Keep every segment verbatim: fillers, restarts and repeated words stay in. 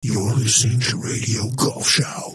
You're listening to Radio Golf Show.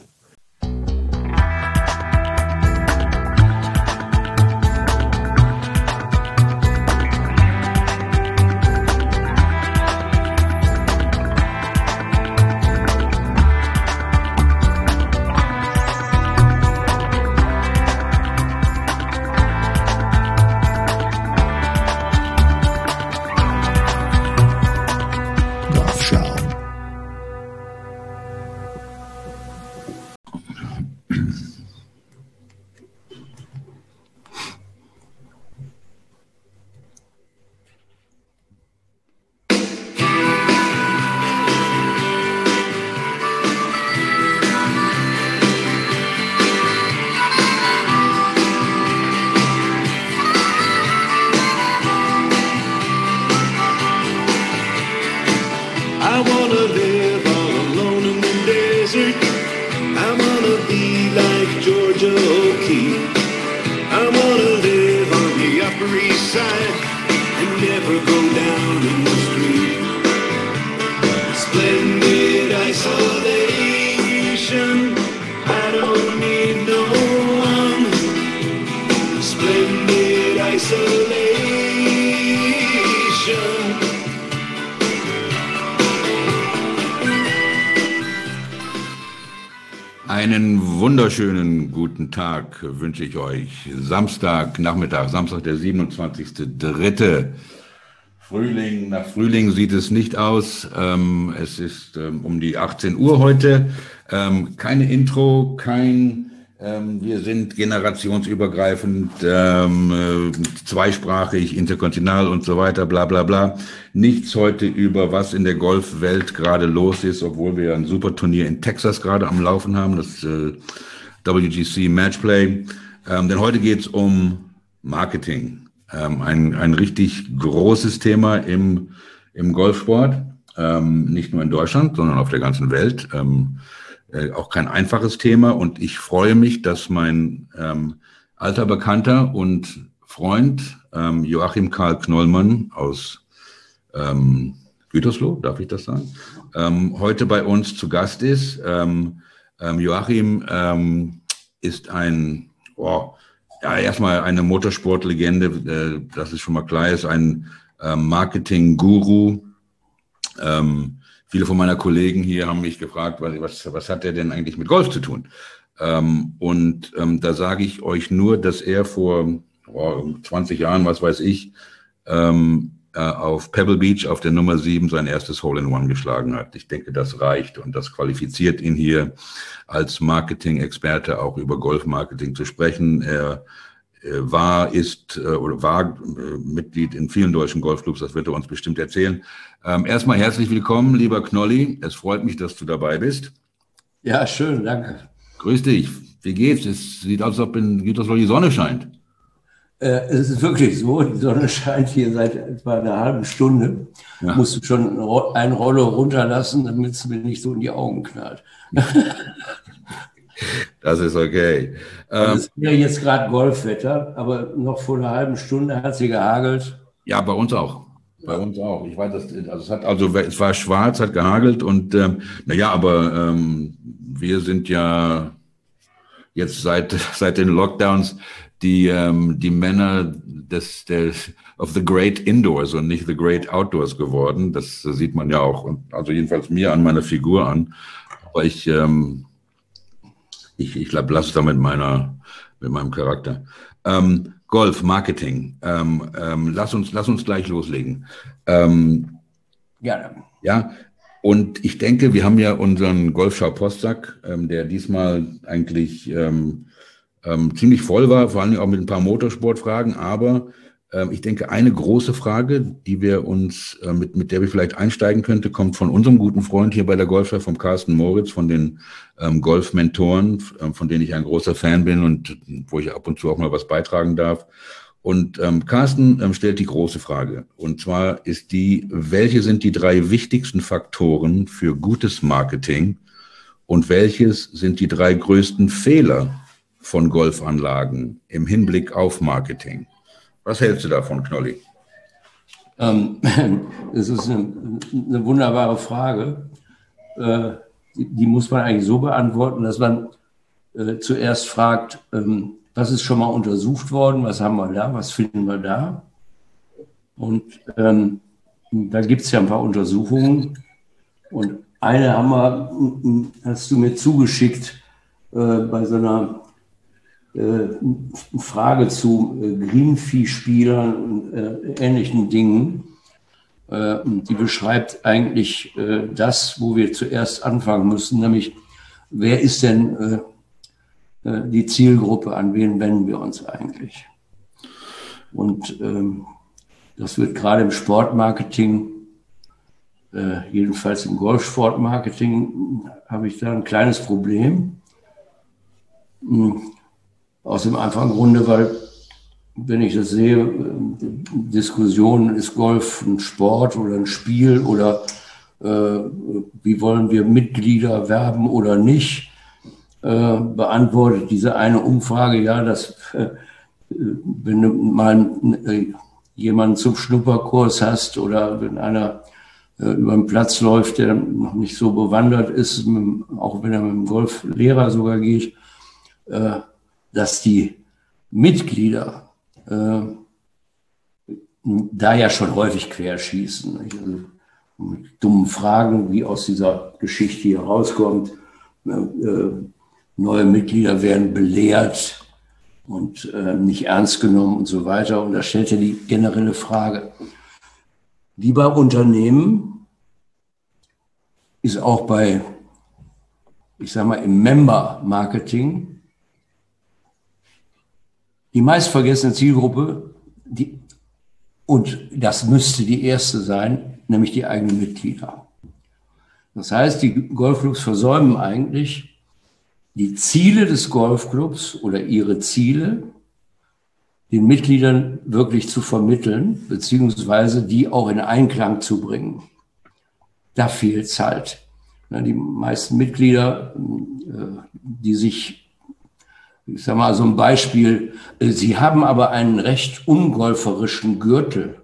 Einen wunderschönen guten Tag wünsche ich euch. Samstag, Nachmittag, Samstag, der siebenundzwanzigster dritte Frühling, nach Frühling sieht es nicht aus. Ähm, es ist ähm, um die achtzehn Uhr heute. Ähm, keine Intro, kein, ähm, wir sind generationsübergreifend, ähm, äh, zweisprachig, interkontinental und so weiter, bla bla bla. Nichts heute über was in der Golfwelt gerade los ist, obwohl wir ein super Turnier in Texas gerade am Laufen haben, das äh, W G C Matchplay. Ähm, denn heute geht es um Marketing. Ähm, ein, ein richtig großes Thema im, im Golfsport, ähm, nicht nur in Deutschland, sondern auf der ganzen Welt. Ähm, äh, auch kein einfaches Thema. Und ich freue mich, dass mein ähm, alter Bekannter und Freund ähm, Joachim Karl Knollmann aus ähm, Gütersloh, darf ich das sagen, ähm, heute bei uns zu Gast ist. Ähm, ähm, Joachim ähm, ist ein, oh, ja, erstmal eine Motorsportlegende, äh, das ist schon mal klar, ist ein äh, Marketing-Guru. Ähm, viele von meiner Kollegen hier haben mich gefragt, was, was, was hat der denn eigentlich mit Golf zu tun? Ähm, und ähm, da sage ich euch nur, dass er vor oh, zwanzig Jahren, was weiß ich, ähm, auf Pebble Beach auf der Nummer sieben sein erstes Hole-in-One geschlagen hat. Ich denke, das reicht und das qualifiziert ihn hier als Marketing-Experte auch über Golf-Marketing zu sprechen. Er war, ist oder war Mitglied in vielen deutschen Golfclubs, das wird er uns bestimmt erzählen. Ähm, erstmal herzlich willkommen, lieber Knolli. Es freut mich, dass du dabei bist. Ja, schön, danke. Grüß dich. Wie geht's? Es sieht aus, als ob in Gütersloh die Sonne scheint. Äh, es ist wirklich so, die Sonne scheint hier seit etwa einer halben Stunde. Ja. Musst du schon ein Rollo runterlassen, damit es mir nicht so in die Augen knallt. Das ist okay. Es ist ja jetzt gerade Golfwetter, aber noch vor einer halben Stunde hat sie gehagelt. Ja, bei uns auch. Bei uns auch. Ich weiß, das, also es hat, also es war schwarz, hat gehagelt und ähm, naja, aber ähm, wir sind ja jetzt seit seit den Lockdowns die ähm, die Männer des der of the great indoors und nicht the great outdoors geworden. Das sieht man ja auch, also jedenfalls mir an meiner Figur an. Aber ich ähm, ich ich glaube, lasse es da mit meiner mit meinem Charakter. Ähm, Golf Marketing. Ähm, ähm, lass uns lass uns gleich loslegen. Ähm, ja. Ja. Und ich denke, wir haben ja unseren Golfschau-Postsack, ähm, der diesmal eigentlich ähm, ähm, ziemlich voll war, vor allem auch mit ein paar Motorsportfragen. Aber ähm, ich denke, eine große Frage, die wir uns, äh, mit, mit der wir vielleicht einsteigen könnte, kommt von unserem guten Freund hier bei der Golfschau, vom Carsten Moritz, von den ähm, Golf-Mentoren, äh, von denen ich ein großer Fan bin und wo ich ab und zu auch mal was beitragen darf. Und ähm, Carsten ähm, stellt die große Frage. Und zwar ist die, welche sind die drei wichtigsten Faktoren für gutes Marketing und welches sind die drei größten Fehler von Golfanlagen im Hinblick auf Marketing? Was hältst du davon, Knolli? Ähm, das ist eine, eine wunderbare Frage. äh, die, die muss man eigentlich so beantworten, dass man äh, zuerst fragt, ähm, was ist schon mal untersucht worden, was haben wir da, was finden wir da? Und ähm, da gibt es ja ein paar Untersuchungen. Und eine haben wir, hast du mir zugeschickt, äh, bei so einer äh, Frage zu äh, Greenfee-Spielern und äh, ähnlichen Dingen. Äh, die beschreibt eigentlich äh, das, wo wir zuerst anfangen müssen, nämlich wer ist denn äh, die Zielgruppe, an wen wenden wir uns eigentlich? Und ähm, das wird gerade im Sportmarketing, äh, jedenfalls im Golfsportmarketing, habe ich da ein kleines Problem. Mhm. Aus dem einfachen Grunde, weil, wenn ich das sehe, äh, Diskussionen, ist Golf ein Sport oder ein Spiel oder äh, wie wollen wir Mitglieder werben oder nicht, beantwortet diese eine Umfrage, ja, dass äh, wenn du mal äh, jemanden zum Schnupperkurs hast oder wenn einer äh, über den Platz läuft, der noch nicht so bewandert ist, mit, auch wenn er mit dem Golflehrer sogar geht, äh, dass die Mitglieder äh, da ja schon häufig querschießen. Nicht? Also mit dummen Fragen, wie aus dieser Geschichte hier rauskommt, äh, neue Mitglieder werden belehrt und äh, nicht ernst genommen und so weiter. Und da stellt er die generelle Frage, wie bei Unternehmen ist auch bei, ich sage mal, im Member-Marketing die meistvergessene Zielgruppe, die, und das müsste die erste sein, nämlich die eigenen Mitglieder. Das heißt, die Golfclubs versäumen eigentlich, die Ziele des Golfclubs oder ihre Ziele den Mitgliedern wirklich zu vermitteln, beziehungsweise die auch in Einklang zu bringen. Da fehlt es halt. Die meisten Mitglieder, die sich, ich sage mal so ein Beispiel, sie haben aber einen recht ungolferischen Gürtel.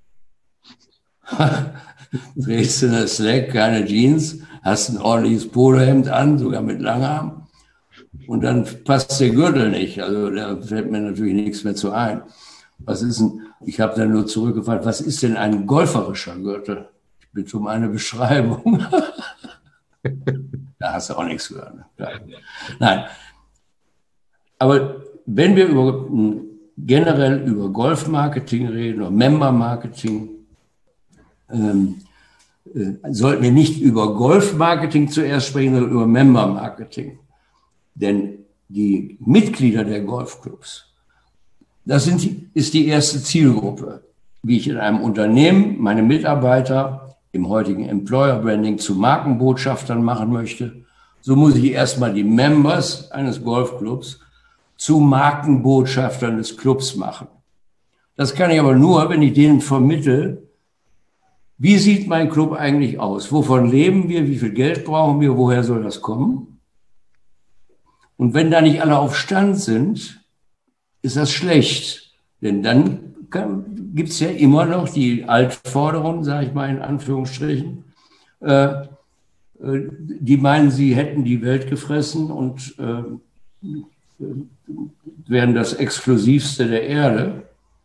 Trägst du eine Slack, keine Jeans, hast ein ordentliches Polohemd an, sogar mit Langarm. Und dann passt der Gürtel nicht. Also da fällt mir natürlich nichts mehr zu ein. Was ist denn, ich habe dann nur zurückgefragt, was ist denn ein golferischer Gürtel? Ich bitte um eine Beschreibung. Da hast du auch nichts gehört. Ja. Nein. Aber wenn wir über, generell über Golfmarketing reden oder Member-Marketing, ähm, äh, sollten wir nicht über Golfmarketing zuerst sprechen, sondern über Member-Marketing. Denn die Mitglieder der Golfclubs, das sind die, ist die erste Zielgruppe. Wie ich in einem Unternehmen meine Mitarbeiter im heutigen Employer Branding zu Markenbotschaftern machen möchte, so muss ich erstmal die Members eines Golfclubs zu Markenbotschaftern des Clubs machen. Das kann ich aber nur, wenn ich denen vermittle, wie sieht mein Club eigentlich aus? Wovon leben wir? Wie viel Geld brauchen wir? Woher soll das kommen? Und wenn da nicht alle auf Stand sind, ist das schlecht. Denn dann gibt es ja immer noch die Altforderungen, sage ich mal in Anführungsstrichen, äh, die meinen, sie hätten die Welt gefressen und äh, wären das Exklusivste der Erde.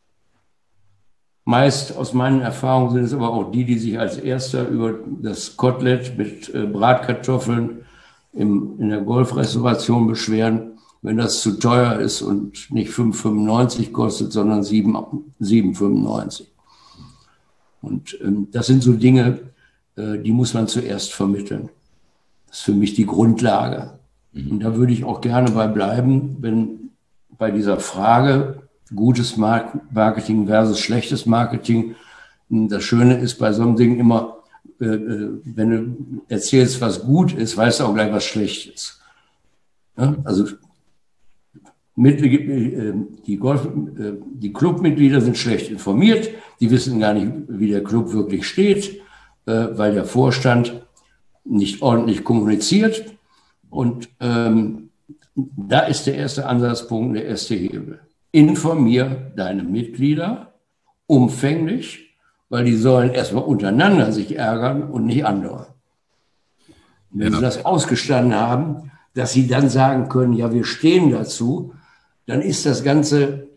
Meist aus meinen Erfahrungen sind es aber auch die, die sich als Erster über das Kotelett mit äh, Bratkartoffeln im, in der Golfrestauration beschweren, wenn das zu teuer ist und nicht fünf fünfundneunzig kostet, sondern sieben fünfundneunzig. Und ähm, das sind so Dinge, äh, die muss man zuerst vermitteln. Das ist für mich die Grundlage. Mhm. Und da würde ich auch gerne bei bleiben, wenn bei dieser Frage gutes Marketing versus schlechtes Marketing, das Schöne ist bei so einem Ding immer, wenn du erzählst, was gut ist, weißt du auch gleich, was schlecht ist. Ja, also mit, die, Golf, die Clubmitglieder sind schlecht informiert, die wissen gar nicht, wie der Club wirklich steht, weil der Vorstand nicht ordentlich kommuniziert. Und ähm, da ist der erste Ansatzpunkt, der erste Hebel. Informier deine Mitglieder umfänglich, weil die sollen erstmal untereinander sich ärgern und nicht andere. Wenn Ja. sie das ausgestanden haben, dass sie dann sagen können, ja, wir stehen dazu, dann ist das ganze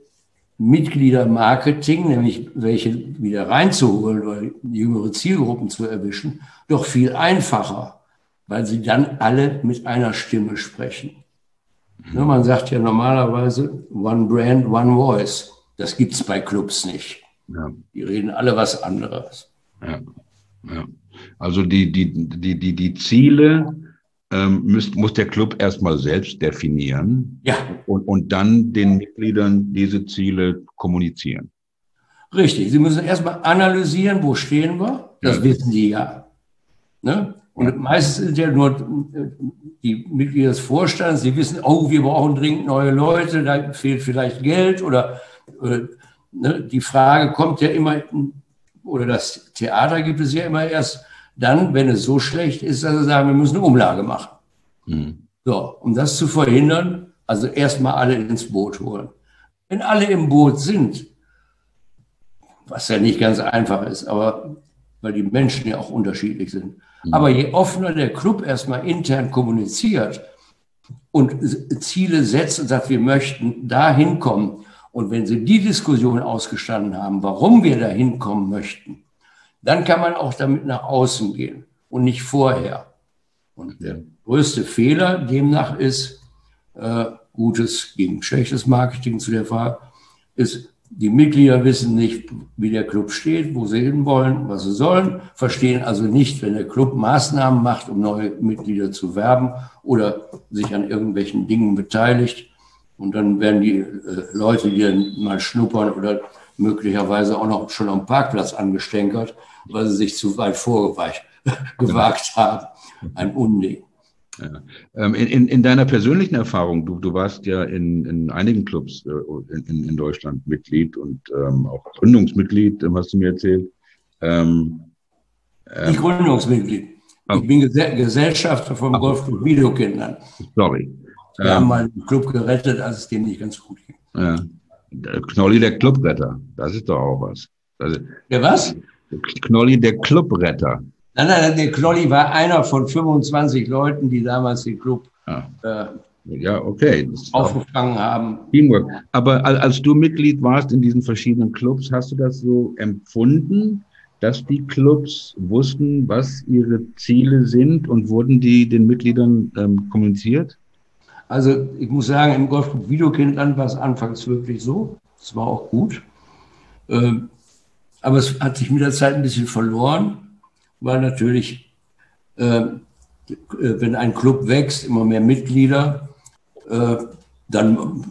Mitgliedermarketing, nämlich welche wieder reinzuholen oder jüngere Zielgruppen zu erwischen, doch viel einfacher, weil sie dann alle mit einer Stimme sprechen. Mhm. Man sagt ja normalerweise One Brand, One Voice. Das gibt es bei Clubs nicht. Ja. Die reden alle was anderes. Ja. Ja. Also die, die, die, die, die Ziele ähm, muss, muss der Club erstmal selbst definieren, ja. und, und dann den Mitgliedern diese Ziele kommunizieren. Richtig, sie müssen erstmal analysieren, wo stehen wir, das ja. wissen die ja. Ne? Und ja. meistens sind ja nur die Mitglieder des Vorstands, die wissen, oh, wir brauchen dringend neue Leute, da fehlt vielleicht Geld oder, oder ne? Die Frage kommt ja immer, oder das Theater gibt es ja immer erst dann, wenn es so schlecht ist, dass sie sagen, wir müssen eine Umlage machen. Mhm. So, um das zu verhindern, also erstmal alle ins Boot holen. Wenn alle im Boot sind, was ja nicht ganz einfach ist, aber weil die Menschen ja auch unterschiedlich sind. Mhm. Aber je offener der Club erstmal intern kommuniziert und Ziele setzt und sagt, wir möchten da hinkommen, und wenn sie die Diskussion ausgestanden haben, warum wir da hinkommen möchten, dann kann man auch damit nach außen gehen und nicht vorher. Und der größte Fehler demnach ist, äh, gutes gegen schlechtes Marketing zu der Frage, ist, die Mitglieder wissen nicht, wie der Club steht, wo sie hinwollen, was sie sollen, verstehen also nicht, wenn der Club Maßnahmen macht, um neue Mitglieder zu werben oder sich an irgendwelchen Dingen beteiligt. Und dann werden die äh, Leute, die dann mal schnuppern oder möglicherweise auch noch schon am Parkplatz angestänkert, weil sie sich zu weit vorgewagt gewagt haben. Ein Unding. Ja. Ähm, in, in deiner persönlichen Erfahrung, du, du warst ja in, in einigen Clubs äh, in, in Deutschland Mitglied und ähm, auch Gründungsmitglied, hast du mir erzählt. Ähm, ähm, Nicht Gründungsmitglied. Oh. Ich bin Ges- Gesellschafter vom Ach. Golfclub Wiedokindern. Sorry. Wir ähm, haben mal den Club gerettet, als es dem nicht ganz gut ging. Ja. Der Knolli, der Clubretter, das ist doch auch was. Also, der was? Knolli, der Clubretter. Nein, nein, der Knolli war einer von fünfundzwanzig Leuten, die damals den Club ah. äh, ja, okay. Das aufgefangen haben. Teamwork. Aber als du Mitglied warst in diesen verschiedenen Clubs, hast du das so empfunden, dass die Clubs wussten, was ihre Ziele sind, und wurden die den Mitgliedern ähm, kommuniziert? Also ich muss sagen, im Golfclub Wiedokindern war es anfangs wirklich so. Es war auch gut. Ähm, aber es hat sich mit der Zeit ein bisschen verloren, weil natürlich, äh, wenn ein Club wächst, immer mehr Mitglieder, äh, dann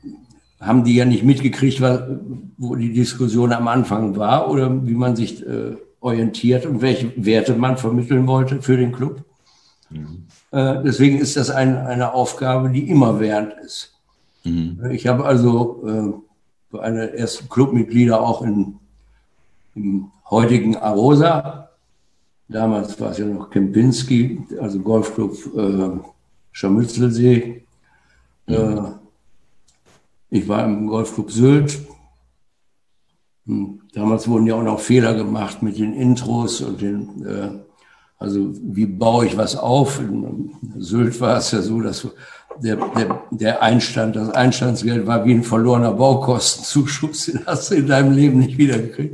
haben die ja nicht mitgekriegt, wo die Diskussion am Anfang war oder wie man sich äh, orientiert und welche Werte man vermitteln wollte für den Club. Mhm. Äh, deswegen ist das ein, eine Aufgabe, die immerwährend ist. Mhm. Ich habe also äh, für eine ersten Clubmitglieder auch in, im heutigen Arosa, damals war es ja noch Kempinski, also Golfclub äh, Scharmützelsee. Mhm. Äh, ich war im Golfclub Sylt. Hm. Damals wurden ja auch noch Fehler gemacht mit den Intros und den, äh, also wie baue ich was auf? In Sylt war es ja so, dass der, der, der Einstand, das Einstandsgeld war wie ein verlorener Baukostenzuschuss, den hast du in deinem Leben nicht wiedergekriegt.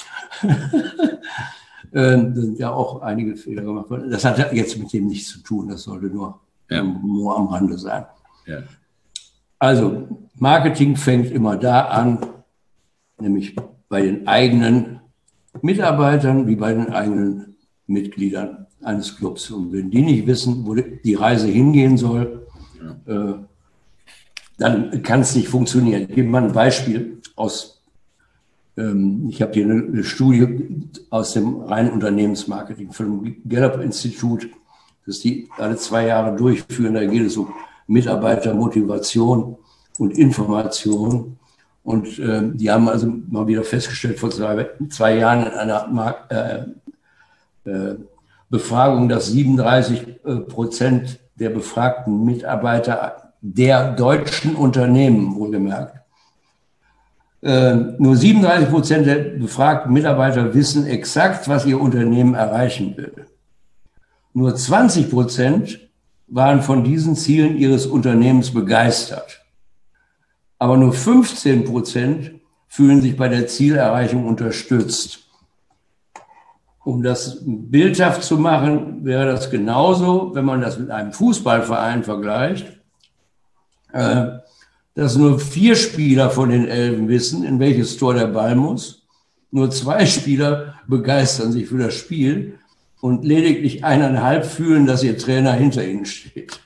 Da sind ja auch einige Fehler gemacht worden. Das hat jetzt mit dem nichts zu tun, das sollte nur, ja. nur am Rande sein. Ja. Also Marketing fängt immer da an, nämlich bei den eigenen Mitarbeitern wie bei den eigenen Mitgliedern eines Clubs. Und wenn die nicht wissen, wo die Reise hingehen soll, ja. äh, dann kann es nicht funktionieren. Ich gebe mal ein Beispiel aus, ähm, ich habe hier eine, eine Studie aus dem reinen Unternehmensmarketing vom Gallup-Institut, das die alle zwei Jahre durchführen. Da geht es um Mitarbeitermotivation und Information. Und äh, die haben also mal wieder festgestellt, vor zwei, zwei Jahren in einer Mark äh, äh, Befragung, dass siebenunddreißig Prozent der befragten Mitarbeiter der deutschen Unternehmen, wohlgemerkt, äh, nur siebenunddreißig Prozent der befragten Mitarbeiter wissen exakt, was ihr Unternehmen erreichen will. nur zwanzig Prozent waren von diesen Zielen ihres Unternehmens begeistert. Aber nur fünfzehn Prozent fühlen sich bei der Zielerreichung unterstützt. Um das bildhaft zu machen, wäre das genauso, wenn man das mit einem Fußballverein vergleicht, äh, dass nur vier Spieler von den Elfen wissen, in welches Tor der Ball muss. Nur zwei Spieler begeistern sich für das Spiel und lediglich eineinhalb fühlen, dass ihr Trainer hinter ihnen steht.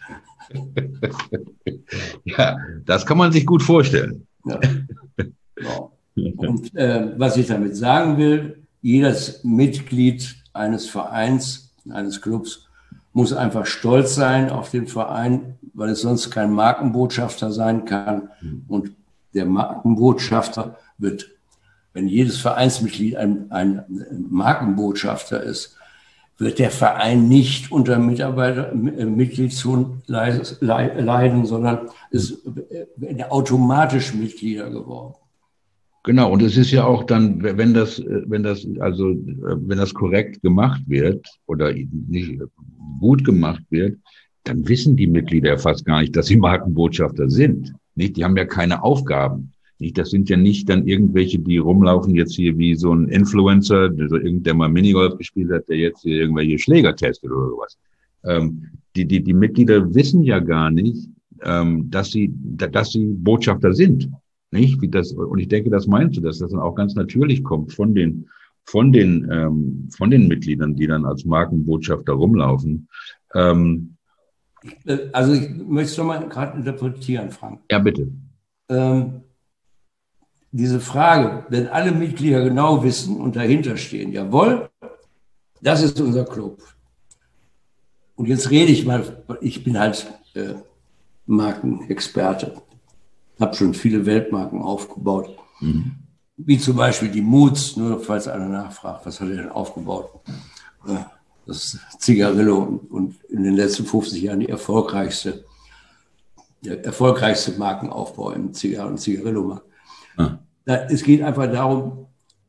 Ja, das kann man sich gut vorstellen. Ja. Genau. Und äh, was ich damit sagen will, jedes Mitglied eines Vereins, eines Clubs, muss einfach stolz sein auf den Verein, weil es sonst kein Markenbotschafter sein kann. Und der Markenbotschafter wird, wenn jedes Vereinsmitglied ein, ein Markenbotschafter ist, wird der Verein nicht unter Mitarbeiter, Mitgliedslohn leiden, sondern ist automatisch Mitglieder geworden. Genau, und es ist ja auch dann, wenn das, wenn das, also, wenn das korrekt gemacht wird oder nicht gut gemacht wird, dann wissen die Mitglieder fast gar nicht, dass sie Markenbotschafter sind. Nicht? Die haben ja keine Aufgaben. Nicht? Das sind ja nicht dann irgendwelche, die rumlaufen jetzt hier wie so ein Influencer, der, der mal Minigolf gespielt hat, der jetzt hier irgendwelche Schläger testet oder sowas. Ähm, die, die, die Mitglieder wissen ja gar nicht, ähm, dass sie, dass sie Botschafter sind. Nicht? Wie das, und ich denke, das meinst du, dass das dann auch ganz natürlich kommt von den, von den, ähm, von den Mitgliedern, die dann als Markenbotschafter rumlaufen. Ähm, also ich möchte es nochmal gerade interpretieren, Frank. Ja, bitte. Ähm, diese Frage, wenn alle Mitglieder genau wissen und dahinter stehen, jawohl, das ist unser Club. Und jetzt rede ich mal, ich bin halt äh, Markenexperte. Habe schon viele Weltmarken aufgebaut, mhm. wie zum Beispiel die Moods, nur falls einer nachfragt, was hat er denn aufgebaut? Das Zigarillo und, und in den letzten fünfzig Jahren die erfolgreichste, der erfolgreichste Markenaufbau im Zigarren- und Zigarillo-Markt. Ah. Es geht einfach darum,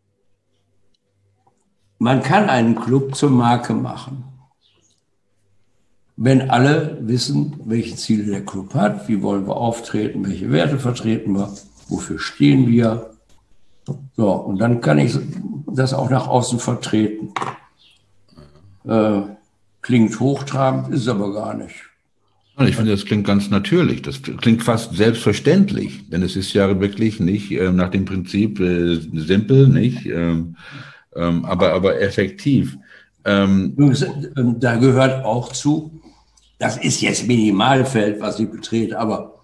man kann einen Club zur Marke machen, wenn alle wissen, welche Ziele der Club hat, wie wollen wir auftreten, welche Werte vertreten wir, wofür stehen wir. So, und dann kann ich das auch nach außen vertreten. Äh, klingt hochtrabend, ist aber gar nicht. Ich finde, das klingt ganz natürlich. Das klingt fast selbstverständlich, denn es ist ja wirklich nicht äh, nach dem Prinzip äh, simpel, nicht, ähm, ähm, aber, aber effektiv. Ähm, da gehört auch zu, das ist jetzt Minimalfeld, was ich betrete, aber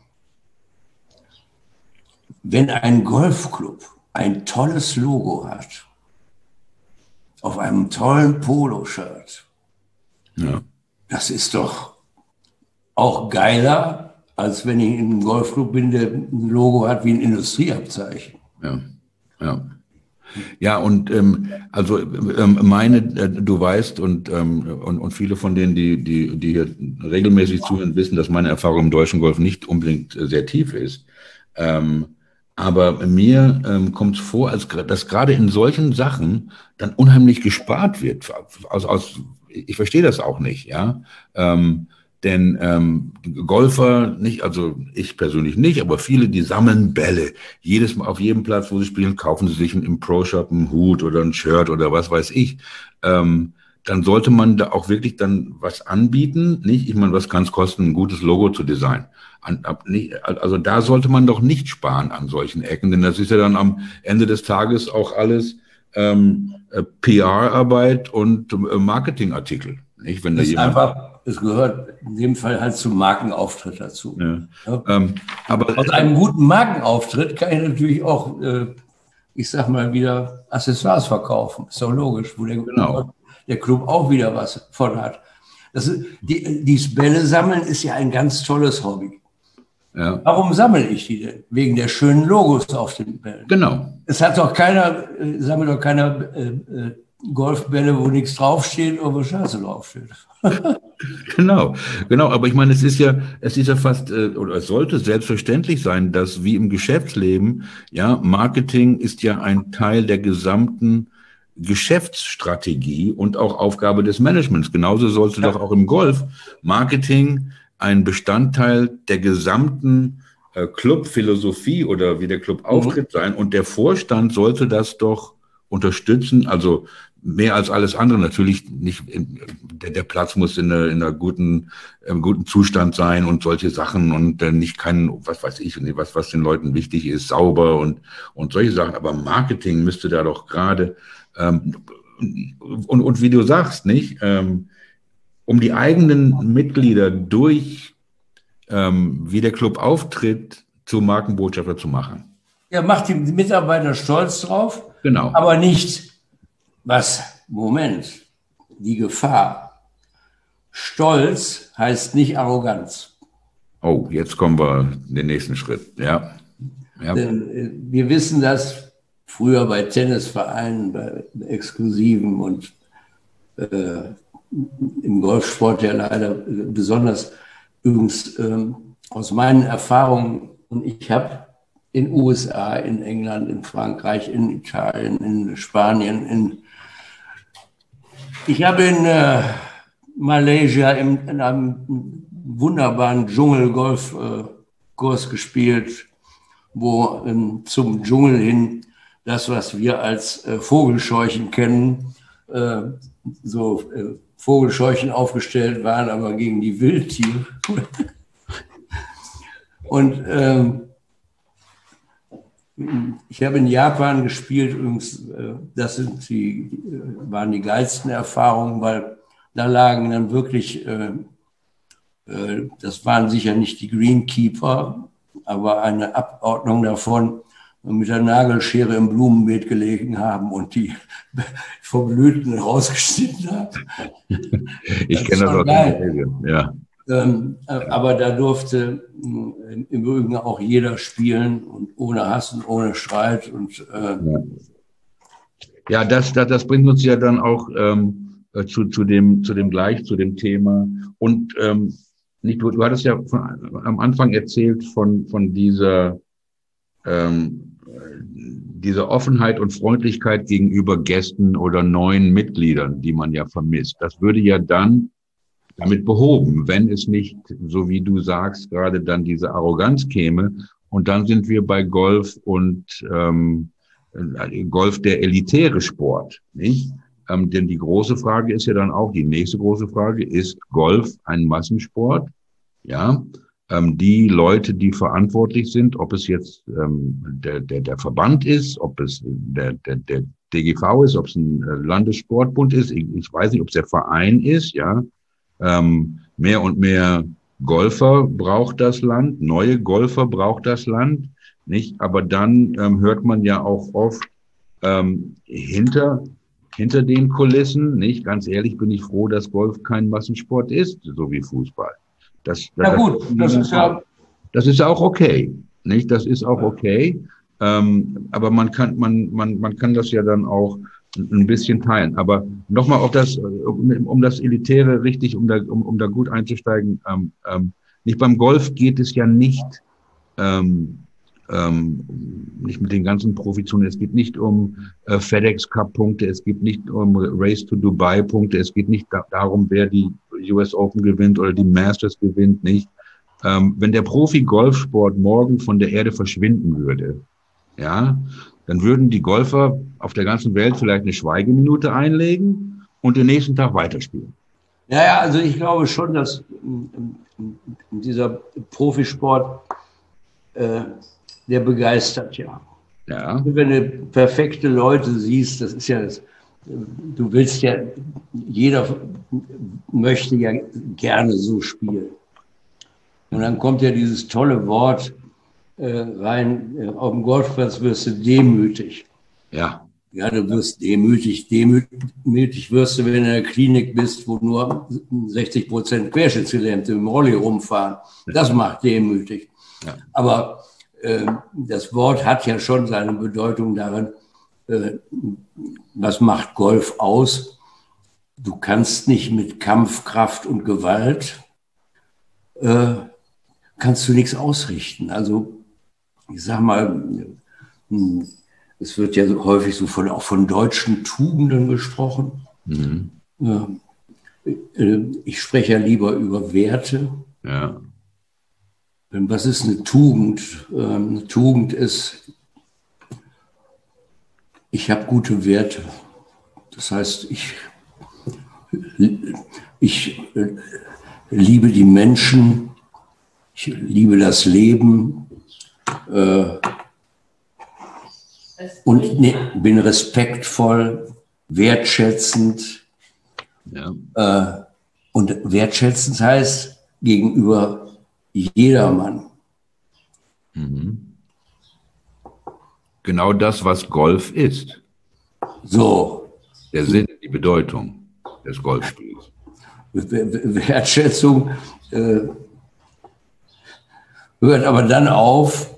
wenn ein Golfclub ein tolles Logo hat, auf einem tollen Poloshirt, ja. Das ist doch auch geiler, als wenn ich in einem Golfclub bin, der ein Logo hat wie ein Industrieabzeichen. Ja, ja. Ja, und ähm, also ähm, meine, äh, du weißt und, ähm, und und viele von denen, die die die hier regelmäßig zuhören, wissen, dass meine Erfahrung im deutschen Golf nicht unbedingt äh, sehr tief ist. Ähm, aber mir ähm, kommt es vor, als dass gerade in solchen Sachen dann unheimlich gespart wird. Aus, aus, ich verstehe das auch nicht, ja. Ähm, Denn ähm, Golfer nicht, also ich persönlich nicht, aber viele, die sammeln Bälle. Jedes Mal auf jedem Platz, wo sie spielen, kaufen sie sich im Pro-Shop einen Hut oder ein Shirt oder was weiß ich. Ähm, dann sollte man da auch wirklich dann was anbieten, nicht? Ich meine, was kann es kosten, ein gutes Logo zu designen? An, ab, nicht, also da sollte man doch nicht sparen an solchen Ecken, denn das ist ja dann am Ende des Tages auch alles ähm, P R-Arbeit und äh, Marketingartikel. Nicht? Wenn da das jemand ist einfach, es gehört in dem Fall halt zum Markenauftritt dazu. Ja. Ja. Ähm, aber aus einem guten Markenauftritt kann ich natürlich auch, äh, ich sag mal, wieder Accessoires verkaufen. Ist doch logisch, wo der, genau. der Club auch wieder was von hat. Das ist, die, dieses Bälle sammeln ist ja ein ganz tolles Hobby. Ja. Warum sammle ich die denn? Wegen der schönen Logos auf den Bällen. Genau. Es hat doch keiner, äh, sammelt doch keiner äh, äh, Golfbälle, wo nichts draufsteht oder wo Scheiße draufsteht. Genau, genau. Aber ich meine, es ist ja, es ist ja fast, äh, oder es sollte selbstverständlich sein, dass wie im Geschäftsleben, ja, Marketing ist ja ein Teil der gesamten Geschäftsstrategie und auch Aufgabe des Managements. Genauso sollte ja. doch auch im Golf Marketing ein Bestandteil der gesamten äh, Clubphilosophie oder wie der Club mhm. auftritt sein. Und der Vorstand sollte das doch unterstützen. Also mehr als alles andere. Natürlich nicht, in, der, der Platz muss in einer, in einer guten, im guten Zustand sein und solche Sachen und äh, nicht kein, was weiß ich, was, was den Leuten wichtig ist, sauber und, und solche Sachen. Aber Marketing müsste da doch gerade, ähm, und, und wie du sagst, nicht, ähm, um die eigenen Mitglieder durch, ähm, wie der Club auftritt, zu Markenbotschafter zu machen. Ja, macht die Mitarbeiter stolz drauf. Genau. Aber nicht, was, Moment, die Gefahr. Stolz heißt nicht Arroganz. Oh, jetzt kommen wir den nächsten Schritt, ja. ja. Denn wir wissen das früher bei Tennisvereinen, bei Exklusiven und äh, im Golfsport ja leider besonders, übrigens ähm, aus meinen Erfahrungen, und ich habe in U S A, in England, in Frankreich, in Italien, in Spanien, in ich habe in äh, Malaysia in, in einem wunderbaren Dschungel-Golf-Kurs äh, gespielt, wo ähm, zum Dschungel hin das, was wir als äh, Vogelscheuchen kennen, äh, so äh, Vogelscheuchen aufgestellt waren, aber gegen die Wildtiere. Und ähm, ich habe in Japan gespielt, übrigens, das sind die, waren die geilsten Erfahrungen, weil da lagen dann wirklich, das waren sicher nicht die Greenkeeper, aber eine Abordnung davon, mit der Nagelschere im Blumenbeet gelegen haben und die vom Blüten rausgeschnitten haben. Ich kenne das auch geil. Ja. Ähm, aber da durfte im Übrigen auch jeder spielen und ohne Hass und ohne Streit. Und, äh ja, ja das, das, das bringt uns ja dann auch ähm, zu, zu, dem, zu dem gleich, zu dem Thema. Und ähm, nicht, du, du hattest ja von, am Anfang erzählt von, von dieser, ähm, dieser Offenheit und Freundlichkeit gegenüber Gästen oder neuen Mitgliedern, die man ja vermisst. Das würde ja dann damit behoben, wenn es nicht, so wie du sagst, gerade dann diese Arroganz käme. Und dann sind wir bei Golf und ähm, Golf der elitäre Sport, nicht? Ähm, denn die große Frage ist ja dann auch, die nächste große Frage, ist Golf ein Massensport? Ja, ähm, die Leute, die verantwortlich sind, ob es jetzt ähm, der, der, der Verband ist, ob es der, der, der D G V ist, ob es ein Landessportbund ist, ich, ich weiß nicht, ob es der Verein ist, ja. Ähm, mehr und mehr Golfer braucht das Land, neue Golfer braucht das Land, nicht? Aber dann ähm, hört man ja auch oft ähm, hinter hinter den Kulissen, nicht? Ganz ehrlich bin ich froh, dass Golf kein Massensport ist, so wie Fußball. Das, ja das, gut, das ist ja das ist auch okay, nicht? Das ist auch okay. Ähm, aber man kann man man man kann das ja dann auch ein bisschen teilen. Aber nochmal auf das, um, um das Elitäre richtig, um da, um, um da gut einzusteigen, ähm, ähm, nicht beim Golf geht es ja nicht, ähm, ähm, nicht mit den ganzen Profizonen, es geht nicht um äh, FedEx Cup Punkte, es geht nicht um Race to Dubai Punkte, es geht nicht da, darum, wer die U S Open gewinnt oder die Masters gewinnt, nicht. Ähm, wenn der Profi-Golfsport morgen von der Erde verschwinden würde, ja, dann würden die Golfer auf der ganzen Welt vielleicht eine Schweigeminute einlegen und den nächsten Tag weiterspielen. Ja, ja, also ich glaube schon, dass dieser Profisport, äh, der begeistert ja. Ja. Wenn du perfekte Leute siehst, das ist ja das, du willst ja, jeder möchte ja gerne so spielen. Und dann kommt ja dieses tolle Wort, Äh, rein, äh, auf dem Golfplatz wirst du demütig. Ja. Ja, du wirst demütig. Demütig wirst du, wenn du in der Klinik bist, wo nur sechzig Prozent Querschnittsgelähmte im Rolli rumfahren. Das macht demütig. Ja. Aber äh, das Wort hat ja schon seine Bedeutung darin, äh, was macht Golf aus? Du kannst nicht mit Kampf, Kraft und Gewalt, äh, kannst du nichts ausrichten. Also ich sag mal, es wird ja so häufig so von, auch von deutschen Tugenden gesprochen. Mhm. Ja. Ich spreche ja lieber über Werte. Ja. Was ist eine Tugend? Eine Tugend ist, ich habe gute Werte. Das heißt, ich, ich liebe die Menschen, ich liebe das Leben äh, und ne, bin respektvoll, wertschätzend. Ja. Äh, und wertschätzend heißt gegenüber jedermann. Mhm. Genau das, was Golf ist. So. Der Sinn, die Bedeutung des Golfspiels. Wertschätzung äh, hört aber dann auf,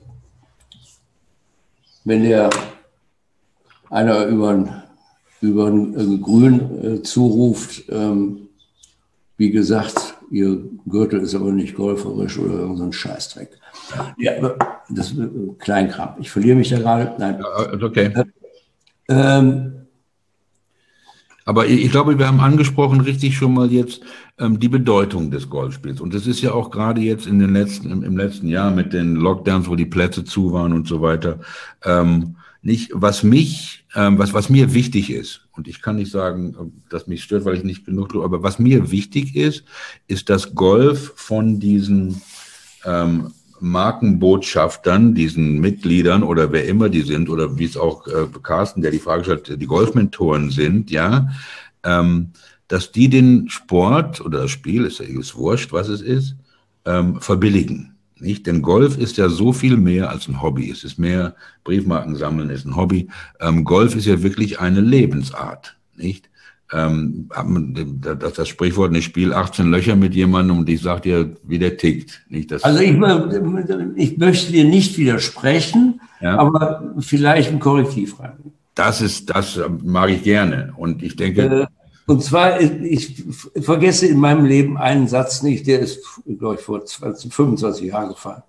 wenn der einer über über äh, Grün äh, zuruft, ähm, wie gesagt, ihr Gürtel ist aber nicht golferisch oder irgend so ein Scheißdreck. Ja, das ist äh, Kleinkram. Ich verliere mich da gerade. Nein. Ja, okay. Äh, ähm, Aber ich, ich glaube, wir haben angesprochen, richtig schon mal jetzt, ähm, die Bedeutung des Golfspiels. Und das ist ja auch gerade jetzt in den letzten, im, im letzten Jahr mit den Lockdowns, wo die Plätze zu waren und so weiter, ähm, nicht, was mich, ähm, was, was mir wichtig ist, und ich kann nicht sagen, dass mich stört, weil ich nicht genug tue, aber was mir wichtig ist, ist, dass Golf von diesen ähm, Markenbotschaftern, diesen Mitgliedern oder wer immer die sind, oder wie es auch äh, Carsten, der die Frage stellt, die Golfmentoren sind, ja, ähm, dass die den Sport oder das Spiel, ist ja ist wurscht, was es ist, ähm, verbilligen. Nicht? Denn Golf ist ja so viel mehr als ein Hobby. Es ist mehr, Briefmarken sammeln ist ein Hobby. Ähm, Golf ist ja wirklich eine Lebensart. Nicht? Ähm, das, das Sprichwort, ich spiele achtzehn Löcher mit jemandem und ich sage dir, wie der tickt. Nicht? Das also ich, ich möchte dir nicht widersprechen, ja? aber vielleicht ein Korrektiv rein. Das ist, das mag ich gerne. Und ich denke, äh, Und zwar, ich vergesse in meinem Leben einen Satz nicht, der ist, glaube ich, vor zwanzig, fünfundzwanzig Jahren gefallen.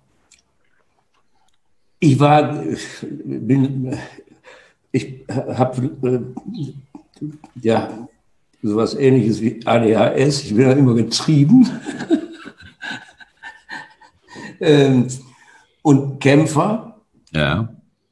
Ich war, bin, ich habe ja sowas Ähnliches wie A D H S. Ich bin ja immer getrieben und Kämpfer. Ja.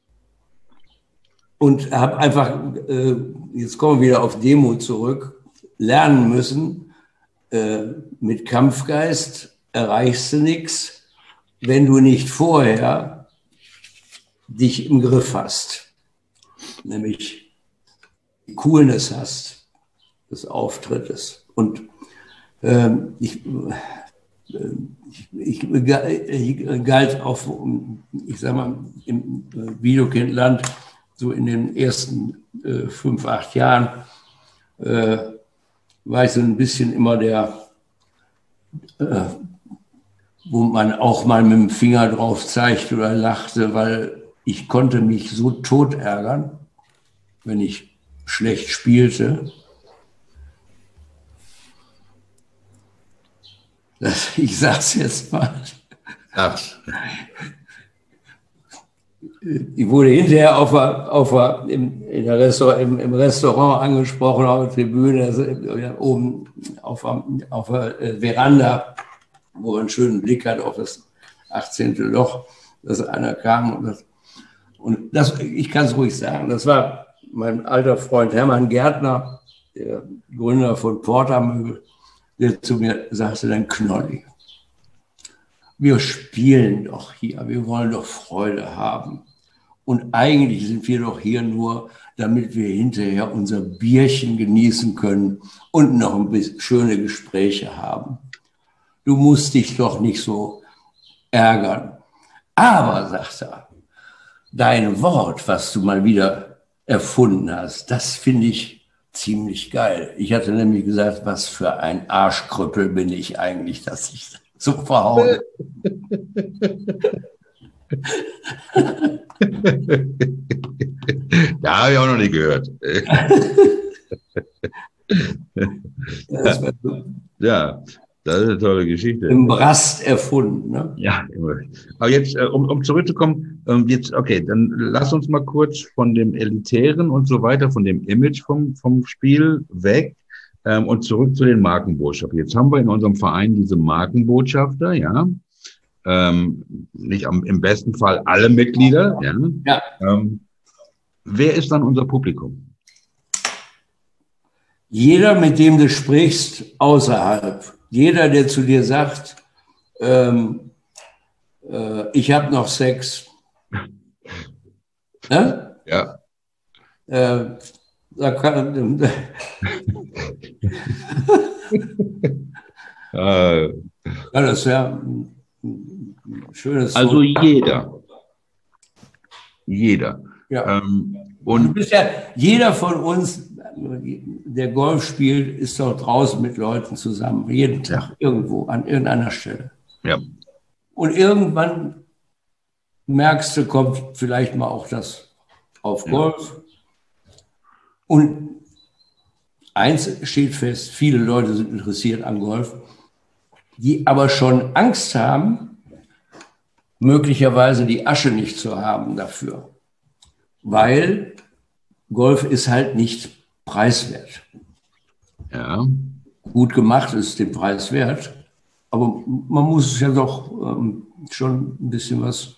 Und habe einfach, äh, jetzt kommen wir wieder auf Demut zurück, lernen müssen, äh, mit Kampfgeist erreichst du nichts, wenn du nicht vorher dich im Griff hast. Nämlich die Coolness hast des Auftrittes. Und äh, ich, äh, ich, ich galt auf, ich sag mal, im Videokindland so in den ersten äh, fünf, acht Jahren äh, war ich so ein bisschen immer der, äh, wo man auch mal mit dem Finger drauf zeigte oder lachte, weil ich konnte mich so tot ärgern, wenn ich schlecht spielte. Das, ich sag's jetzt mal. Ach. Ich wurde hinterher auf der, auf der, im, in der Restaurant, im, im Restaurant angesprochen, auf der Tribüne, also oben auf, auf der Veranda, wo man einen schönen Blick hat auf das achtzehnte Loch, dass einer kam. Und das, und das ich kann es ruhig sagen, das war mein alter Freund Hermann Gärtner, der Gründer von Porter Möbel, der zu mir sagte dann, Knolli, wir spielen doch hier, wir wollen doch Freude haben. Und eigentlich sind wir doch hier nur, damit wir hinterher unser Bierchen genießen können und noch ein bisschen schöne Gespräche haben. Du musst dich doch nicht so ärgern. Aber, sagt er, dein Wort, was du mal wieder erfunden hast, das finde ich ziemlich geil. Ich hatte nämlich gesagt, was für ein Arschkrüppel bin ich eigentlich, dass ich so verhaue. Da habe ich auch noch nicht gehört. Das war so. Ja, Das ist eine tolle Geschichte. Im Rast erfunden. Ne? Ja, immer. Aber jetzt, äh, um, um zurückzukommen, ähm, jetzt, okay, dann lass uns mal kurz von dem Elitären und so weiter, von dem Image vom, vom Spiel weg ähm, und zurück zu den Markenbotschaftern. Jetzt haben wir in unserem Verein diese Markenbotschafter, ja. Ähm, nicht am, im besten Fall alle Mitglieder, ja. Ja. Ähm, wer ist dann unser Publikum? Jeder, mit dem du sprichst, außerhalb. Jeder, der zu dir sagt, ähm, äh, ich habe noch Sex. Ne? Ja. Äh, da kann, äh, ja, das wäre ein schönes. also jeder. Jeder. Ja. Ähm, Und du und bist ja, jeder von uns, der Golf spielt, ist doch draußen mit Leuten zusammen, jeden Tag, irgendwo, an irgendeiner Stelle. ja. Und irgendwann merkst du, kommt vielleicht mal auch das auf Golf. Und eins steht fest, viele Leute sind interessiert an Golf, die aber schon Angst haben, möglicherweise die Asche nicht zu haben dafür. Weil Golf ist halt nicht preiswert. Ja. Gut gemacht ist den Preis wert, aber man muss ja doch ähm, schon ein bisschen was.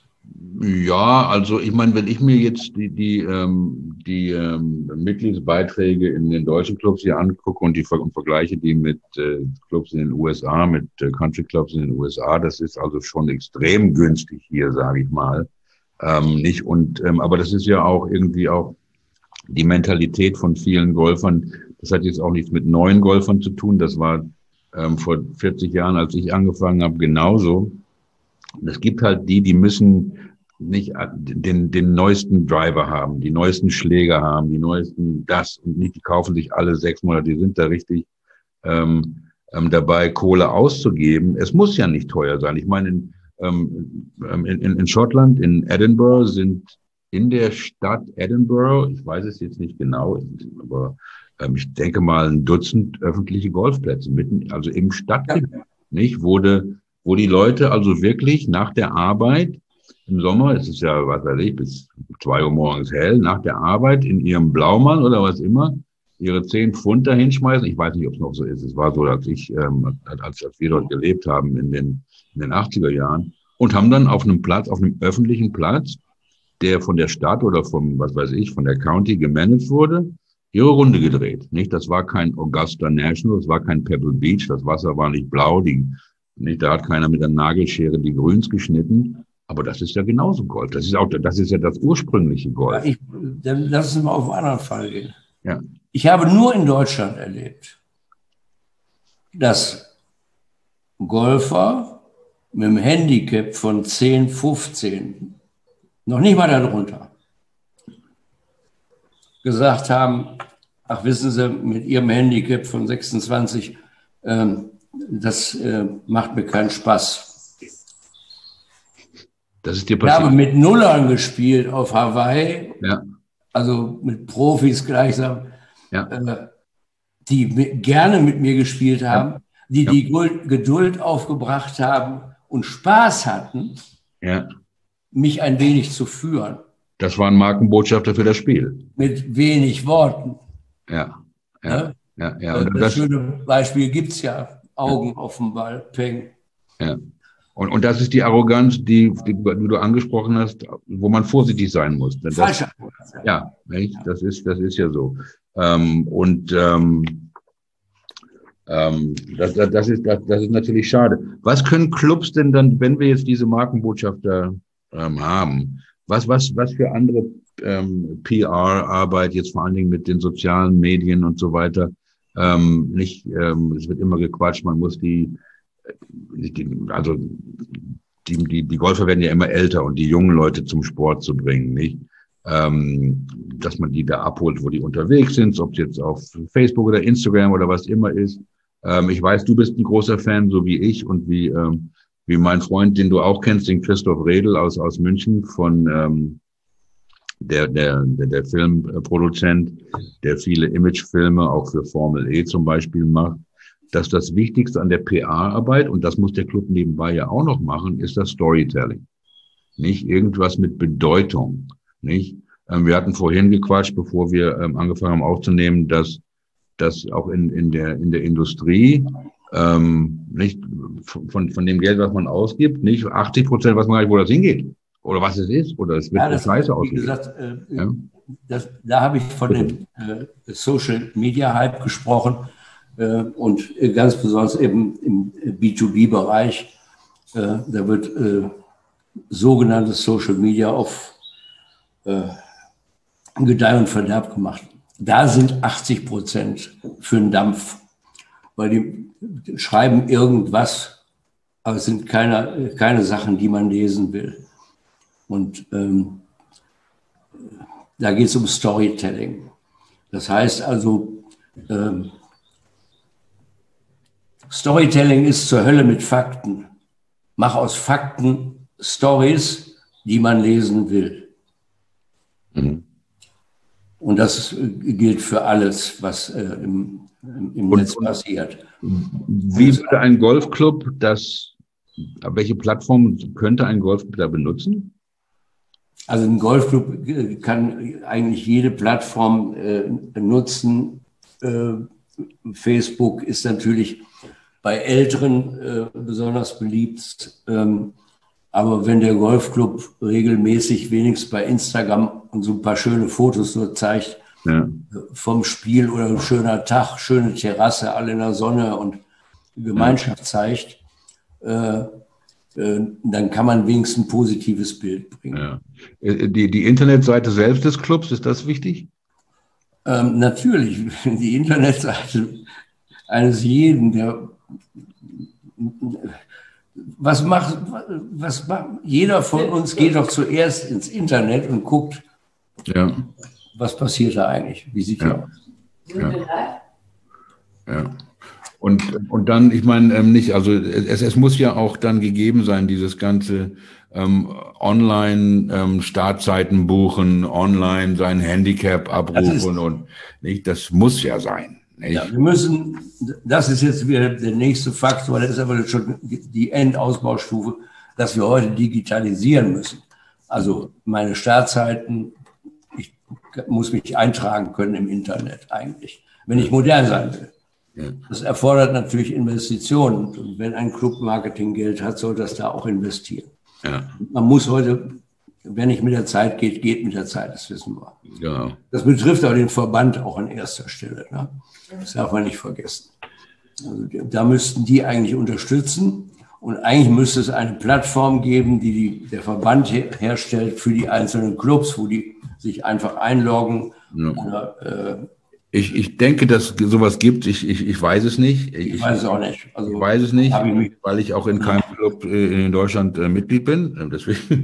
Ja, also ich meine, wenn ich mir jetzt die, die, ähm, die ähm, Mitgliedsbeiträge in den deutschen Clubs hier angucke und die ver und vergleiche die mit äh, Clubs in den U S A, mit äh, Country Clubs in den U S A, das ist also schon extrem günstig hier, sage ich mal. Ähm, nicht und ähm, aber das ist ja auch irgendwie auch die Mentalität von vielen Golfern. Das hat jetzt auch nichts mit neuen Golfern zu tun. Das war ähm, vor vierzig Jahren, als ich angefangen habe, genauso. Und es gibt halt die, die müssen nicht den, den neuesten Driver haben, die neuesten Schläger haben, die neuesten das und nicht, die kaufen sich alle sechs Monate, die sind da richtig ähm, ähm, dabei, Kohle auszugeben. Es muss ja nicht teuer sein. Ich meine, in, ähm, in, in Schottland, in Edinburgh sind in der Stadt Edinburgh, ich weiß es jetzt nicht genau, aber ähm, ich denke mal ein Dutzend öffentliche Golfplätze mitten, also im Stadtgebiet, ja. Nicht, wurde, wo die Leute also wirklich nach der Arbeit im Sommer, es ist ja, was weiß ich, bis zwei Uhr morgens hell, nach der Arbeit in ihrem Blaumann oder was immer, ihre zehn Pfund da hinschmeißen. Ich weiß nicht, ob es noch so ist. Es war so, als ich, ähm, als, als wir dort gelebt haben in den, in den achtziger Jahren und haben dann auf einem Platz, auf einem öffentlichen Platz, der von der Stadt oder vom, was weiß ich, von der County gemanagt wurde, ihre Runde gedreht. Nicht, das war kein Augusta National, das war kein Pebble Beach, das Wasser war nicht blau, die, nicht, da hat keiner mit der Nagelschere die Grüns geschnitten. Aber das ist ja genauso Golf. Das ist auch, das ist ja das ursprüngliche Golf. Ja, ich, dann lass uns mal auf einen anderen Fall gehen. Ja. Ich habe nur in Deutschland erlebt, dass Golfer mit einem Handicap von zehn, fünfzehn, noch nicht mal darunter, gesagt haben, ach wissen Sie, mit Ihrem Handicap von sechsundzwanzig, ähm, das äh, macht mir keinen Spaß. Das ist dir Ich passiert. habe mit Nullern gespielt auf Hawaii, Ja. also mit Profis gleichsam, Ja. äh, die mit, gerne mit mir gespielt haben, Ja. die Ja. die Geduld aufgebracht haben und Spaß hatten, Ja. mich ein wenig zu führen. Das waren Markenbotschafter für das Spiel. Mit wenig Worten. Ja. Ja. Ne? Ja. Ja. Das, Und das das, schöne Beispiel gibt es ja. Augen auf dem Ball, Peng. ja. Und, und das ist die Arroganz, die, die, die du angesprochen hast, wo man vorsichtig sein muss. Das, Falsche Arroganz. ja, nicht? Das ist, das ist ja so. Ähm, und ähm, ähm, das, das, das, ist, das, das ist natürlich schade. Was können Clubs denn dann, wenn wir jetzt diese Markenbotschafter ähm, haben, was, was, was für andere ähm, P R-Arbeit, jetzt vor allen Dingen mit den sozialen Medien und so weiter, ähm, nicht, ähm, es wird immer gequatscht, man muss die also die, die, die Golfer werden ja immer älter und die jungen Leute zum Sport zu bringen, nicht? Ähm, dass man die da abholt, wo die unterwegs sind, ob es jetzt auf Facebook oder Instagram oder was immer ist. Ähm, ich weiß, du bist ein großer Fan, so wie ich und wie, ähm, wie mein Freund, den du auch kennst, den Christoph Redl aus, aus München von ähm, der, der, der, der Filmproduzent, der viele Imagefilme auch für Formel E zum Beispiel macht. dass das Wichtigste an der P R-Arbeit, und das muss der Club nebenbei ja auch noch machen, ist das Storytelling. Nicht irgendwas mit Bedeutung, nicht? Ähm, wir hatten vorhin gequatscht, bevor wir ähm, angefangen haben aufzunehmen, dass, dass auch in, in der, in der Industrie, ähm, nicht von, von dem Geld, was man ausgibt, nicht achtzig Prozent, was man gar nicht, wo das hingeht. Oder was es ist, oder es wird ja, das scheiße wie gesagt, äh, ja? das, da habe ich von dem äh, Social Media Hype gesprochen äh, und äh, ganz besonders eben im B zwei B Bereich. Äh, da wird äh, sogenanntes Social Media auf äh, Gedeih und Verderb gemacht. Da sind achtzig Prozent für den Dampf, weil die schreiben irgendwas, aber es sind keine, keine Sachen, die man lesen will. Und ähm, da geht es um Storytelling. Das heißt also, ähm, Storytelling ist zur Hölle mit Fakten. Mach aus Fakten Stories, die man lesen will. Mhm. Und das gilt für alles, was äh, im, im Netz passiert. Wie würde ein Golfclub das, welche Plattform könnte ein Golfclub da benutzen? Also ein Golfclub kann eigentlich jede Plattform äh, nutzen. Äh, Facebook ist natürlich bei Älteren äh, besonders beliebt. Ähm, aber wenn der Golfclub regelmäßig wenigstens bei Instagram und so ein paar schöne Fotos nur zeigt, ja, vom Spiel oder ein schöner Tag, schöne Terrasse, alle in der Sonne und Gemeinschaft zeigt, äh, dann kann man wenigstens ein positives Bild bringen. Ja. Die, die Internetseite selbst des Clubs, ist das wichtig? Ähm, natürlich, die Internetseite eines jeden, der was macht, was macht, jeder von uns geht doch zuerst ins Internet und guckt, ja, was passiert da eigentlich, wie sieht ja der aus? Ja. Ja. Und, und dann, ich meine, ähm, nicht, also es, es muss ja auch dann gegeben sein, dieses ganze ähm, online ähm, Startzeiten buchen, online sein Handicap abrufen und nicht, das muss ja sein. Nicht? Ja, wir müssen, das ist jetzt wieder der nächste Faktor, das ist aber schon die Endausbaustufe, dass wir heute digitalisieren müssen. Also meine Startzeiten, ich muss mich eintragen können im Internet eigentlich, wenn ich modern sein will. Ja. Das erfordert natürlich Investitionen. Und wenn ein Club Marketinggeld hat, soll das da auch investieren. Ja. Man muss heute, wenn nicht mit der Zeit geht, geht mit der Zeit, das wissen wir. Ja. Das betrifft aber den Verband auch an erster Stelle. Ne? Das darf man nicht vergessen. Also da müssten die eigentlich unterstützen. Und eigentlich müsste es eine Plattform geben, die, die der Verband her herstellt für die einzelnen Clubs, wo die sich einfach einloggen. Ja. Oder, äh, Ich, ich denke, dass es sowas gibt. Ich, ich, ich weiß es nicht. Ich, ich weiß es auch nicht. Also, ich weiß es nicht, ich weil ich auch in keinem Club in Deutschland äh, Mitglied bin. Deswegen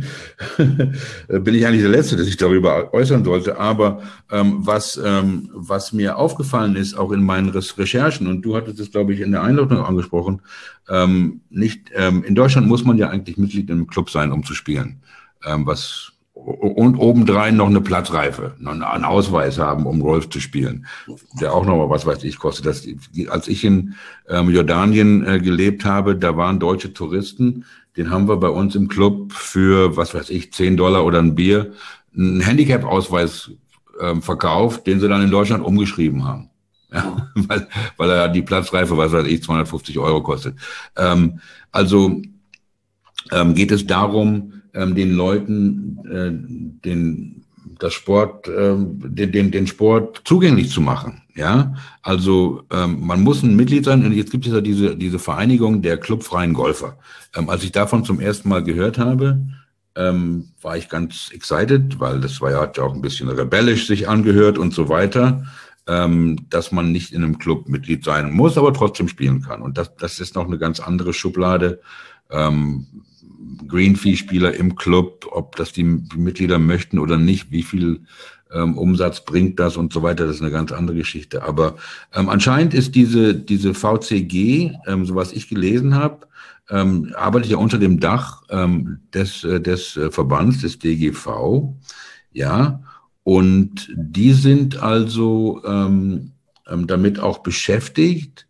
bin ich eigentlich der Letzte, der sich darüber äußern sollte. Aber ähm, was, ähm, was mir aufgefallen ist, auch in meinen Recherchen, und du hattest es, glaube ich, in der Einleitung angesprochen, ähm, nicht, ähm, in Deutschland muss man ja eigentlich Mitglied im Club sein, um zu spielen. Ähm, was Und obendrein noch eine Platzreife, noch einen Ausweis haben, um Golf zu spielen, der auch noch mal, was weiß ich, kostet. Das, als ich in ähm, Jordanien äh, gelebt habe, da waren deutsche Touristen, den haben wir bei uns im Club für, was weiß ich, zehn Dollar oder ein Bier, einen Handicap-Ausweis ähm, verkauft, den sie dann in Deutschland umgeschrieben haben. Ja, weil, weil er die Platzreife, was weiß ich, zweihundertfünfzig Euro kostet. Ähm, also ähm, geht es darum, den Leuten äh, den das Sport äh, den, den den Sport zugänglich zu machen, ja, also ähm, man muss ein Mitglied sein, und jetzt gibt es ja diese diese Vereinigung der clubfreien Golfer. Ähm, als ich davon zum ersten Mal gehört habe, ähm, war ich ganz excited, weil das war ja hat ja auch ein bisschen rebellisch sich angehört und so weiter, ähm, dass man nicht in einem Club Mitglied sein muss, aber trotzdem spielen kann, und das das ist noch eine ganz andere Schublade. Ähm, Greenfee-Spieler im Club, ob das die Mitglieder möchten oder nicht, wie viel ähm, Umsatz bringt das und so weiter, das ist eine ganz andere Geschichte. Aber ähm, anscheinend ist diese diese V C G, ähm, so was ich gelesen habe, ähm, arbeitet ja unter dem Dach ähm, des äh, des äh, Verbands, des D G V, ja, und die sind also ähm, ähm, damit auch beschäftigt,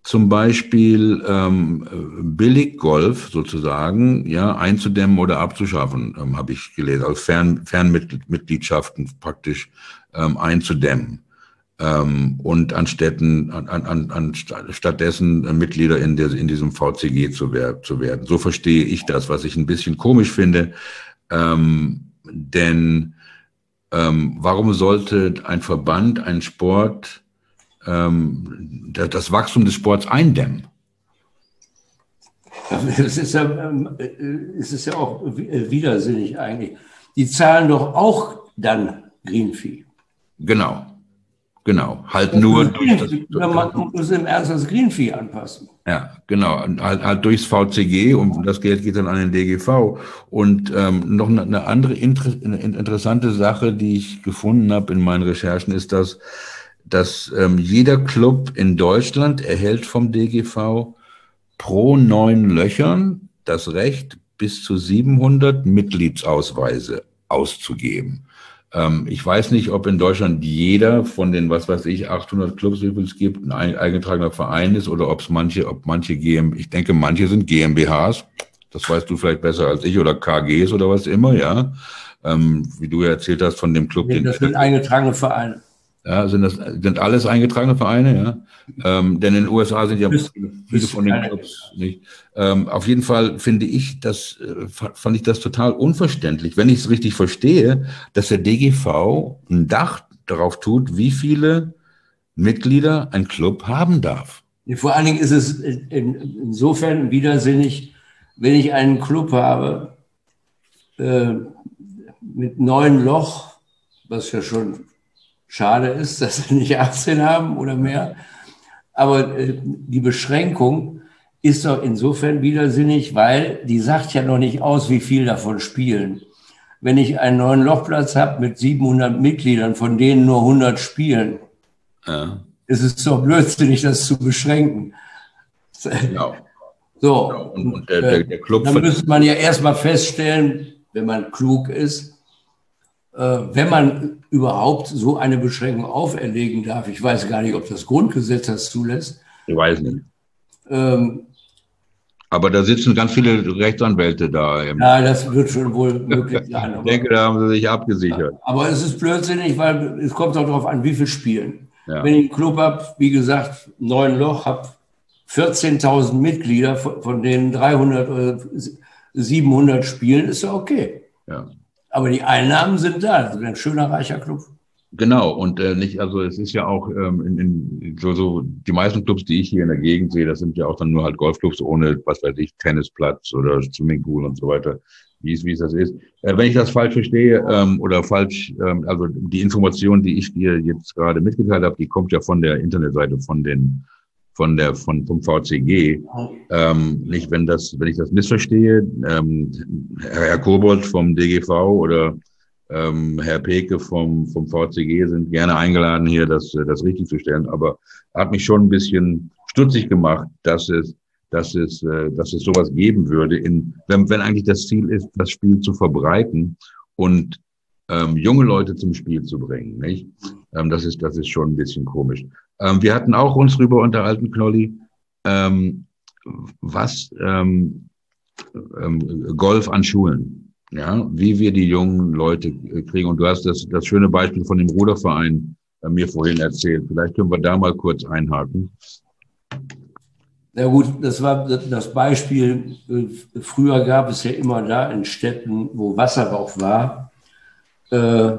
zum Beispiel ähm, Billiggolf sozusagen, ja, einzudämmen oder abzuschaffen, ähm, habe ich gelesen, also Fern, Fernmitgliedschaften praktisch ähm, einzudämmen. Ähm, und anstätten, an, an, an stattdessen Mitglieder in, der, in diesem V C G zu, wer, zu werden. So verstehe ich das, was ich ein bisschen komisch finde. Ähm, denn ähm, warum sollte ein Verband, ein Sport, ähm, das, das Wachstum des Sports eindämmen? Es ist ja, es ist ja auch widersinnig eigentlich. Die zahlen doch auch dann Greenfee. Genau. Genau, halt nur durch das, wenn man muss im Ernst das Greenfee anpassen. Ja, genau, halt, halt durchs V C G und das Geld geht dann an den D G V. Und ähm, noch eine, eine andere inter, eine interessante Sache, die ich gefunden habe in meinen Recherchen, ist, dass, dass ähm, jeder Club in Deutschland erhält vom D G V pro neun Löchern das Recht, bis zu siebenhundert Mitgliedsausweise auszugeben. Ich weiß nicht, ob in Deutschland jeder von den, was weiß ich, achthundert Clubs, wie viel es gibt, ein eingetragener Verein ist oder ob es manche, ob manche G M, ich denke, manche sind G m b Hs. Das weißt du vielleicht besser als ich oder K Gs oder was immer, ja. Ähm, wie du ja erzählt hast von dem Club. Nee, das sind eingetragene Vereine. Ja, sind das, sind alles eingetragene Vereine, ja. Ähm, denn in den U S A sind ja viele von den Clubs nicht. Ähm, auf jeden Fall finde ich das, äh, fand ich das total unverständlich, wenn ich es richtig verstehe, dass der D G V ein Dach darauf tut, wie viele Mitglieder ein Club haben darf. Vor allen Dingen ist es in, insofern widersinnig, wenn ich einen Club habe äh, mit neun Loch, was ja schon schade ist, dass wir nicht achtzehn haben oder mehr. Aber äh, die Beschränkung ist doch insofern widersinnig, weil die sagt ja noch nicht aus, wie viel davon spielen. Wenn ich einen neuen Lochplatz habe mit siebenhundert Mitgliedern, von denen nur hundert spielen, ja, ist es doch blödsinnig, das zu beschränken. Genau. So, genau. Und, und der, der, der Club dann müsste man ja erstmal feststellen, wenn man klug ist, wenn man überhaupt so eine Beschränkung auferlegen darf. Ich weiß gar nicht, ob das Grundgesetz das zulässt. Ich weiß nicht. Ähm, Aber da sitzen ganz viele Rechtsanwälte da. Ja, das wird schon wohl möglich sein. Ich denke, da haben sie sich abgesichert. Aber es ist blödsinnig, weil es kommt auch darauf an, wie viel spielen. Ja. Wenn ich einen Club habe, wie gesagt, neun Loch, habe vierzehntausend Mitglieder, von denen dreihundert oder siebenhundert spielen, ist ja okay. Ja. Aber die Einnahmen sind da. Das ist ein schöner, reicher Club. Genau. Und äh, nicht, also es ist ja auch ähm, in, in so, so die meisten Clubs, die ich hier in der Gegend sehe, das sind ja auch dann nur halt Golfclubs ohne, was weiß ich, Tennisplatz oder Swimmingpool und so weiter, wie es, wie es das ist. Äh, wenn ich das falsch verstehe ähm, oder falsch, ähm, also die Information, die ich dir jetzt gerade mitgeteilt habe, die kommt ja von der Internetseite von den von der von vom V C G. Ähm, nicht, wenn das, wenn ich das missverstehe, ähm, Herr Kobold vom D G V oder ähm, Herr Peke vom vom V C G sind gerne eingeladen, hier das das richtig zu stellen. Aber hat mich schon ein bisschen stutzig gemacht, dass es dass es äh, dass es sowas geben würde, in wenn wenn eigentlich das Ziel ist, das Spiel zu verbreiten und ähm, junge Leute zum Spiel zu bringen, nicht? Ähm, das ist das ist schon ein bisschen komisch. Ähm, wir hatten auch uns drüber unterhalten, Knolli, ähm, was ähm, ähm, Golf an Schulen, ja, wie wir die jungen Leute kriegen. Und du hast das, das schöne Beispiel von dem Ruderverein äh, mir vorhin erzählt. Vielleicht können wir da mal kurz einhaken. Na gut, das war das Beispiel. Früher gab es ja immer da in Städten, wo Wasserrauch war, äh,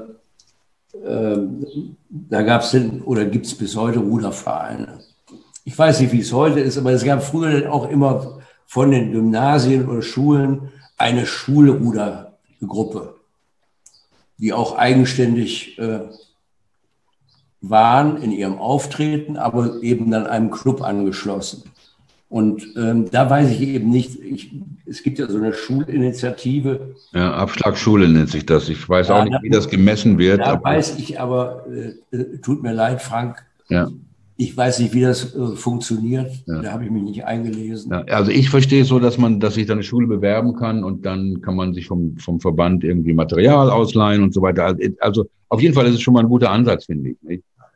da gab es oder gibt es bis heute Rudervereine. Ich weiß nicht, wie es heute ist, aber es gab früher auch immer von den Gymnasien oder Schulen eine Schulrudergruppe, die auch eigenständig äh, waren in ihrem Auftreten, aber eben dann einem Club angeschlossen. Und ähm, da weiß ich eben nicht, ich, es gibt ja so eine Schulinitiative. Ja, Abschlagsschule nennt sich das. Ich weiß ja, auch nicht, wie das gemessen wird. Da aber weiß ich aber, äh, tut mir leid, Frank, ja. Ich weiß nicht, wie das äh, funktioniert. Ja. Da habe ich mich nicht eingelesen. Ja, also ich verstehe es so, dass man, dass sich da eine Schule bewerben kann und dann kann man sich vom, vom Verband irgendwie Material ausleihen und so weiter. Also auf jeden Fall ist es schon mal ein guter Ansatz, finde ich. Nicht?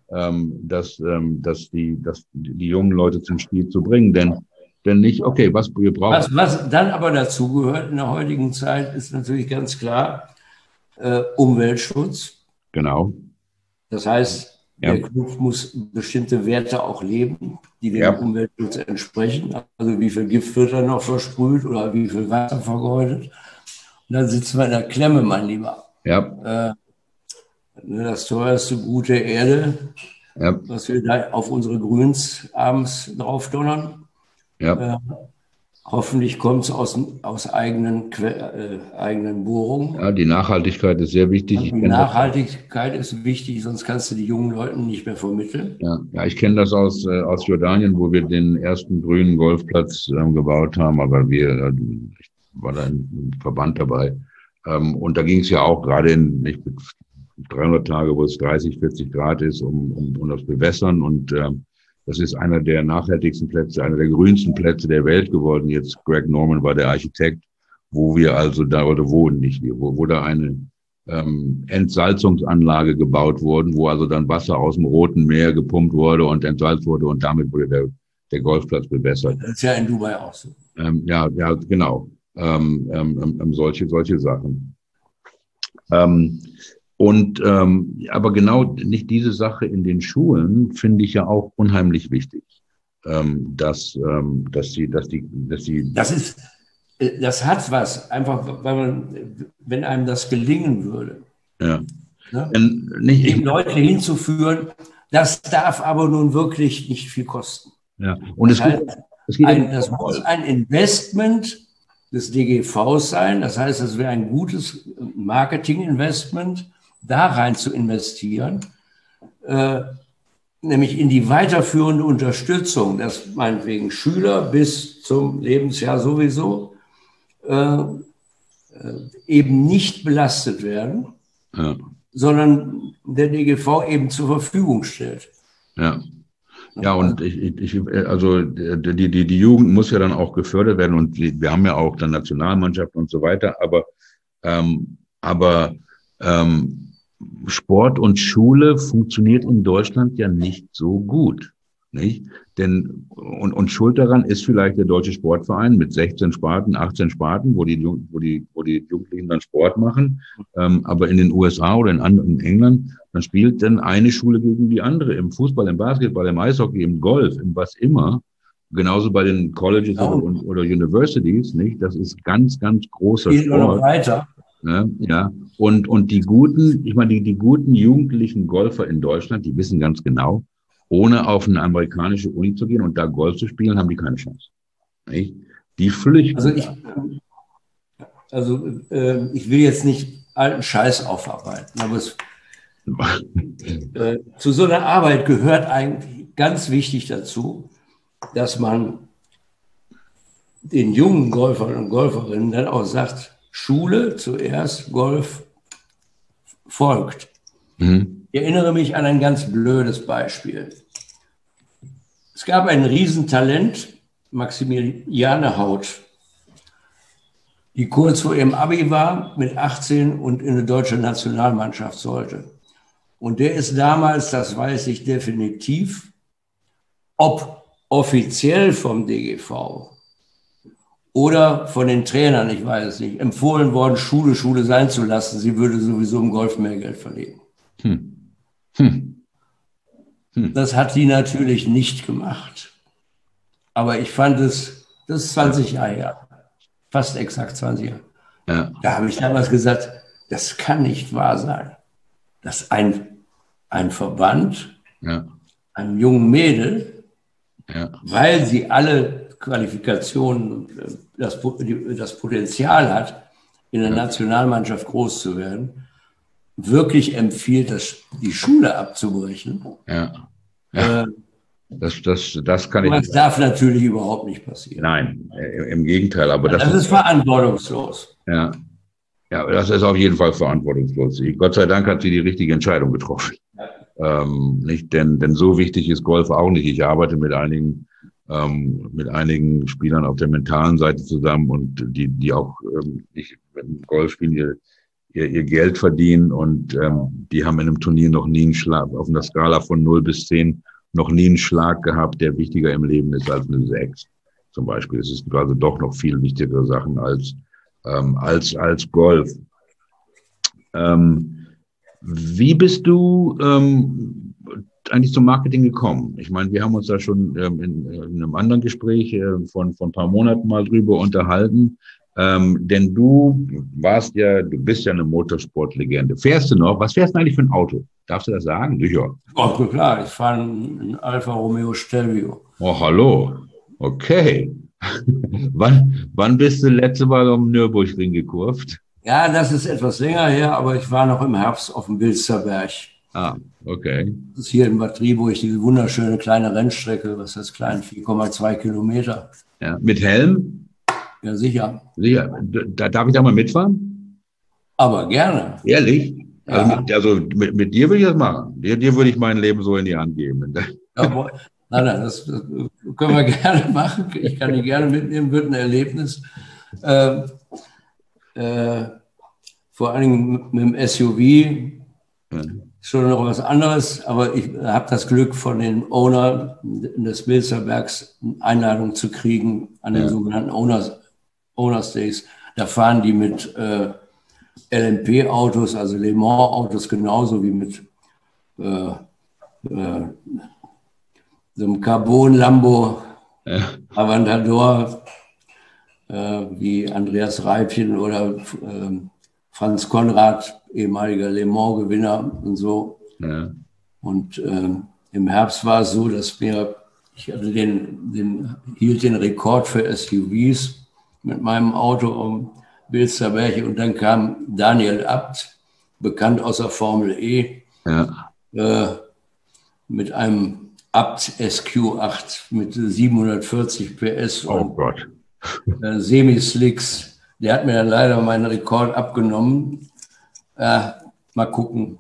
ähm, dass, ähm, dass, die, dass die jungen Leute zum Spiel zu bringen. Denn, denn nicht, okay, was wir brauchen. Was, was dann aber dazu gehört in der heutigen Zeit, ist natürlich ganz klar äh, Umweltschutz. Genau. Das heißt, der Ja. Club muss bestimmte Werte auch leben, die dem Ja. Umweltschutz entsprechen. Also wie viel Gift wird da noch versprüht oder wie viel Wasser vergeudet. Und dann sitzen wir in der Klemme, mein Lieber. Ja. Äh, das teuerste Gut der Erde, Ja. was wir da auf unsere Grüns abends drauf donnern. Ja. Äh, hoffentlich kommt es aus, aus eigenen, äh, eigenen Bohrungen. Ja, die Nachhaltigkeit ist sehr wichtig. Ich Die kenne Nachhaltigkeit ist wichtig, sonst kannst du die jungen Leuten nicht mehr vermitteln. Ja, ja, ich kenne das aus, äh, aus Jordanien, wo wir den ersten grünen Golfplatz ähm, gebaut haben, aber wir, äh, ich war da im Verband dabei. Ähm, und da ging es ja auch gerade in nicht mit dreihundert Tage, wo es dreißig, vierzig Grad ist, um, um, um das Bewässern. Und ähm, das ist einer der nachhaltigsten Plätze, einer der grünsten Plätze der Welt geworden. Jetzt Greg Norman war der Architekt, wo wir also da, oder wo nicht, wo, wo da eine ähm, Entsalzungsanlage gebaut wurden, wo also dann Wasser aus dem Roten Meer gepumpt wurde und entsalzt wurde und damit wurde der, der Golfplatz bewässert. Das ist ja in Dubai auch so. Ähm, ja, ja, genau. Ähm, ähm, ähm, solche, solche Sachen. Ähm, und ähm, aber genau nicht diese Sache in den Schulen finde ich ja auch unheimlich wichtig, ähm, dass ähm, dass sie, dass die, dass sie. Das ist, das hat was, einfach, weil man, wenn einem das gelingen würde, Ja. ne? Denn nicht, die ich, Leute hinzuführen, das darf aber nun wirklich nicht viel kosten. ja. Und Das es heißt, geht, es geht ein, um das muss ein Investment des D G Vs sein. Das heißt, es wäre ein gutes Marketinginvestment, da rein zu investieren, äh, nämlich in die weiterführende Unterstützung, dass meinetwegen Schüler bis zum Lebensjahr sowieso äh, eben nicht belastet werden, ja, sondern der D G V eben zur Verfügung stellt. ja. Ja, und ich, ich, also die, die, die Jugend muss ja dann auch gefördert werden und wir haben ja auch dann Nationalmannschaften und so weiter, aber, ähm, aber ähm, Sport und Schule funktioniert in Deutschland ja nicht so gut, nicht? Denn und, und schuld daran ist vielleicht der Deutsche Sportverein mit sechzehn Sparten, achtzehn Sparten, wo die, wo die, wo die Jugendlichen dann Sport machen. Ähm, aber in den U S A oder in, in England, dann spielt dann eine Schule gegen die andere im Fußball, im Basketball, im Eishockey, im Golf, im was immer. Genauso bei den Colleges Ja, oder, oder Universities, nicht? Das ist ganz, ganz großer geht noch Sport. weiter. Ja, ja. Und, und die guten, ich meine, die, die guten jugendlichen Golfer in Deutschland, die wissen ganz genau, ohne auf eine amerikanische Uni zu gehen und da Golf zu spielen, haben die keine Chance. Nicht? Die flüchten. Also ich, also äh, ich will jetzt nicht alten Scheiß aufarbeiten, aber es, äh, zu so einer Arbeit gehört eigentlich ganz wichtig dazu, dass man den jungen Golfern und Golferinnen dann auch sagt, Schule zuerst, Golf folgt. Mhm. Ich erinnere mich an ein ganz blödes Beispiel. Es gab ein Riesentalent, Maximiliane Haut, die kurz vor ihrem Abi war, mit achtzehn und in eine deutsche Nationalmannschaft sollte. Und der ist damals, das weiß ich definitiv, ob offiziell vom D G V oder von den Trainern, ich weiß es nicht, empfohlen worden, Schule, Schule sein zu lassen. Sie würde sowieso im Golf mehr Geld verdienen. Hm. Hm. Hm. Das hat die natürlich nicht gemacht. Aber ich fand es, das ist zwanzig Jahre her, fast exakt zwanzig Jahre. Ja. Da habe ich damals gesagt, das kann nicht wahr sein, dass ein, ein Verband, ja, einem jungen Mädel, ja, weil sie alle Qualifikationen und das, das Potenzial hat, in der, ja, Nationalmannschaft groß zu werden, wirklich empfiehlt, das, die Schule abzubrechen. Ja. Ja. Äh, das, das, das kann ich. Das darf natürlich überhaupt nicht passieren. Nein, im Gegenteil. Aber das, das ist verantwortungslos. Ja. Ja, das ist auf jeden Fall verantwortungslos. Gott sei Dank hat sie die richtige Entscheidung getroffen. Ja. Ähm, nicht, denn, denn so wichtig ist Golf auch nicht. Ich arbeite mit einigen, ähm, mit einigen Spielern auf der mentalen Seite zusammen und die, die auch ähm, nicht Golf spielen, ihr, ihr Geld verdienen und ähm, die haben in einem Turnier noch nie einen Schlag, auf einer Skala von null bis zehn, noch nie einen Schlag gehabt, der wichtiger im Leben ist als eine sechs zum Beispiel. Es ist also doch noch viel wichtigere Sachen als, ähm, als, als Golf. Ähm, wie bist du ähm, eigentlich zum Marketing gekommen? Ich meine, wir haben uns da schon ähm, in, in einem anderen Gespräch äh, von, von ein paar Monaten mal drüber unterhalten. Ähm, denn du warst ja, du bist ja eine Motorsportlegende. Fährst du noch? Was fährst du eigentlich für ein Auto? Darfst du das sagen? Sicher. Oh, klar, ich fahre einen Alfa Romeo Stelvio. Oh, hallo. Okay. wann, wann bist du letzte Mal um Nürburgring gekurvt? Ja, das ist etwas länger her, aber ich war noch im Herbst auf dem Bilsterberg. Ah, okay. Das ist hier in Bad Driburg diese wunderschöne kleine Rennstrecke, was heißt klein, vier Komma zwei Kilometer. Ja, mit Helm? Ja, sicher. Sicher. Da, darf ich da mal mitfahren? Aber gerne. Ehrlich? Ja. Also, mit, also mit, mit dir würde ich das machen. Dir, dir würde ich mein Leben so in die Hand geben. Ja, nein, nein, das, das können wir gerne machen. Ich kann die gerne mitnehmen, wird ein Erlebnis. Äh, äh, vor allen Dingen mit dem S U V Ja. schon noch was anderes, aber ich habe das Glück, von den Owner des Bilsterbergs eine Einladung zu kriegen an den Ja. sogenannten Owners, Owners Days. Da fahren die mit äh, L M P-Autos, also Le Mans-Autos, genauso wie mit äh, äh, so einem Carbon-Lambo Ja. Aventador, äh, wie Andreas Reibchen oder äh, Franz Konrad, ehemaliger Le Mans-Gewinner und so. Ja. Und äh, im Herbst war es so, dass wir, ich hatte den, den, hielt den Rekord für S U Vs mit meinem Auto um Bilsterberg und dann kam Daniel Abt, bekannt aus der Formel E, Ja. äh, mit einem Abt S Q acht mit siebenhundertvierzig P S Oh und Gott. äh, Semi-Slicks. Der hat mir dann leider meinen Rekord abgenommen. Äh, mal gucken.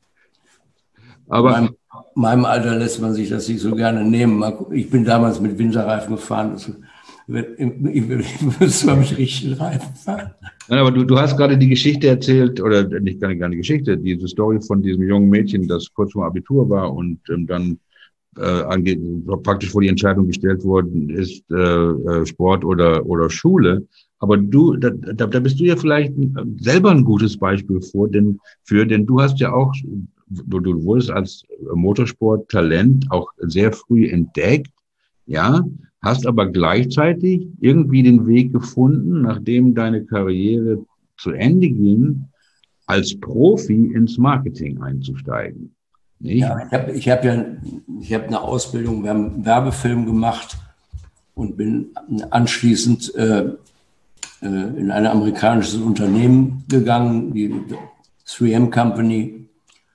Aber In meinem, meinem Alter lässt man sich das nicht so gerne nehmen. Mal gucken. Ich bin damals mit Winterreifen gefahren. Das wird- Ich müsste mal mit richtigen Reifen fahren. Nein, aber du, du hast gerade die Geschichte erzählt, oder nicht gar nicht, gar nicht Geschichte, diese Story von diesem jungen Mädchen, das kurz vor Abitur war und ähm, dann äh, angeht, praktisch vor die Entscheidung gestellt worden ist, äh, äh, Sport oder, oder Schule. Aber du, da, da, da bist du ja vielleicht selber ein gutes Beispiel vor, denn, für, denn du hast ja auch, du, du wurdest als Motorsporttalent auch sehr früh entdeckt, ja, hast aber gleichzeitig irgendwie den Weg gefunden, nachdem deine Karriere zu Ende ging, als Profi ins Marketing einzusteigen. Nicht? Ja, ich habe ich hab ja ich hab eine Ausbildung, wir haben einen Werbefilm gemacht und bin anschließend äh, äh, in ein amerikanisches Unternehmen gegangen, die drei M Company.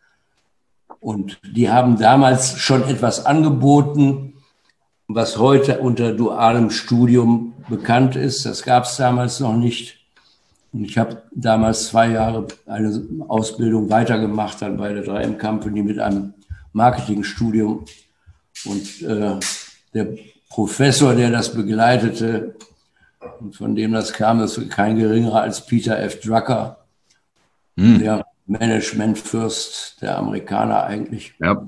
Und die haben damals schon etwas angeboten, was heute unter dualem Studium bekannt ist. Das gab es damals noch nicht. Und ich habe damals zwei Jahre eine Ausbildung weitergemacht, dann bei der drei M Company mit einem Marketingstudium. Und äh, der Professor, der das begleitete, und von dem das kam, das ist kein geringerer als Peter F. Drucker, Hm. der Managementfürst der Amerikaner eigentlich. Ja.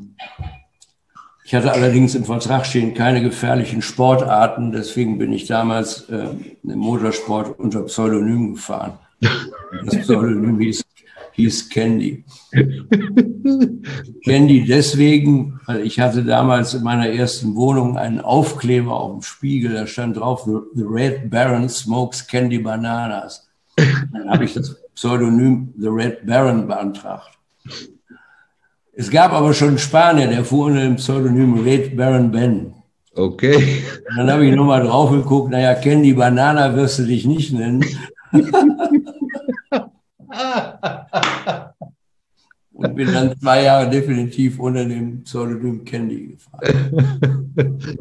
Ich hatte allerdings im Vertrag stehen keine gefährlichen Sportarten, deswegen bin ich damals äh, im Motorsport unter Pseudonym gefahren. Das Pseudonym hieß, hieß Candy. Candy deswegen, weil ich hatte damals in meiner ersten Wohnung einen Aufkleber auf dem Spiegel, da stand drauf, The Red Baron smokes Candy Bananas. Dann habe ich das Pseudonym The Red Baron beantragt. Es gab aber schon einen Spanier, der fuhr unter dem Pseudonym Red Baron Ben. Okay. Und dann habe ich nochmal drauf geguckt, naja, Candy Banana wirst du dich nicht nennen. Und bin dann zwei Jahre definitiv unter dem Pseudonym Candy gefahren.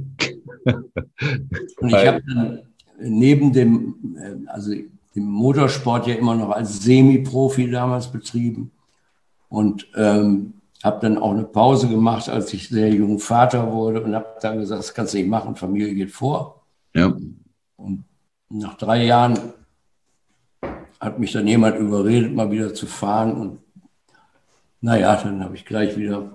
Und ich habe dann neben dem, also dem Motorsport ja immer noch als Semi-Profi damals betrieben und ähm, habe dann auch eine Pause gemacht, als ich sehr jung Vater wurde und habe dann gesagt, das kannst du nicht machen, Familie geht vor. Ja. Und nach drei Jahren hat mich dann jemand überredet, mal wieder zu fahren. Und naja, dann habe ich gleich wieder,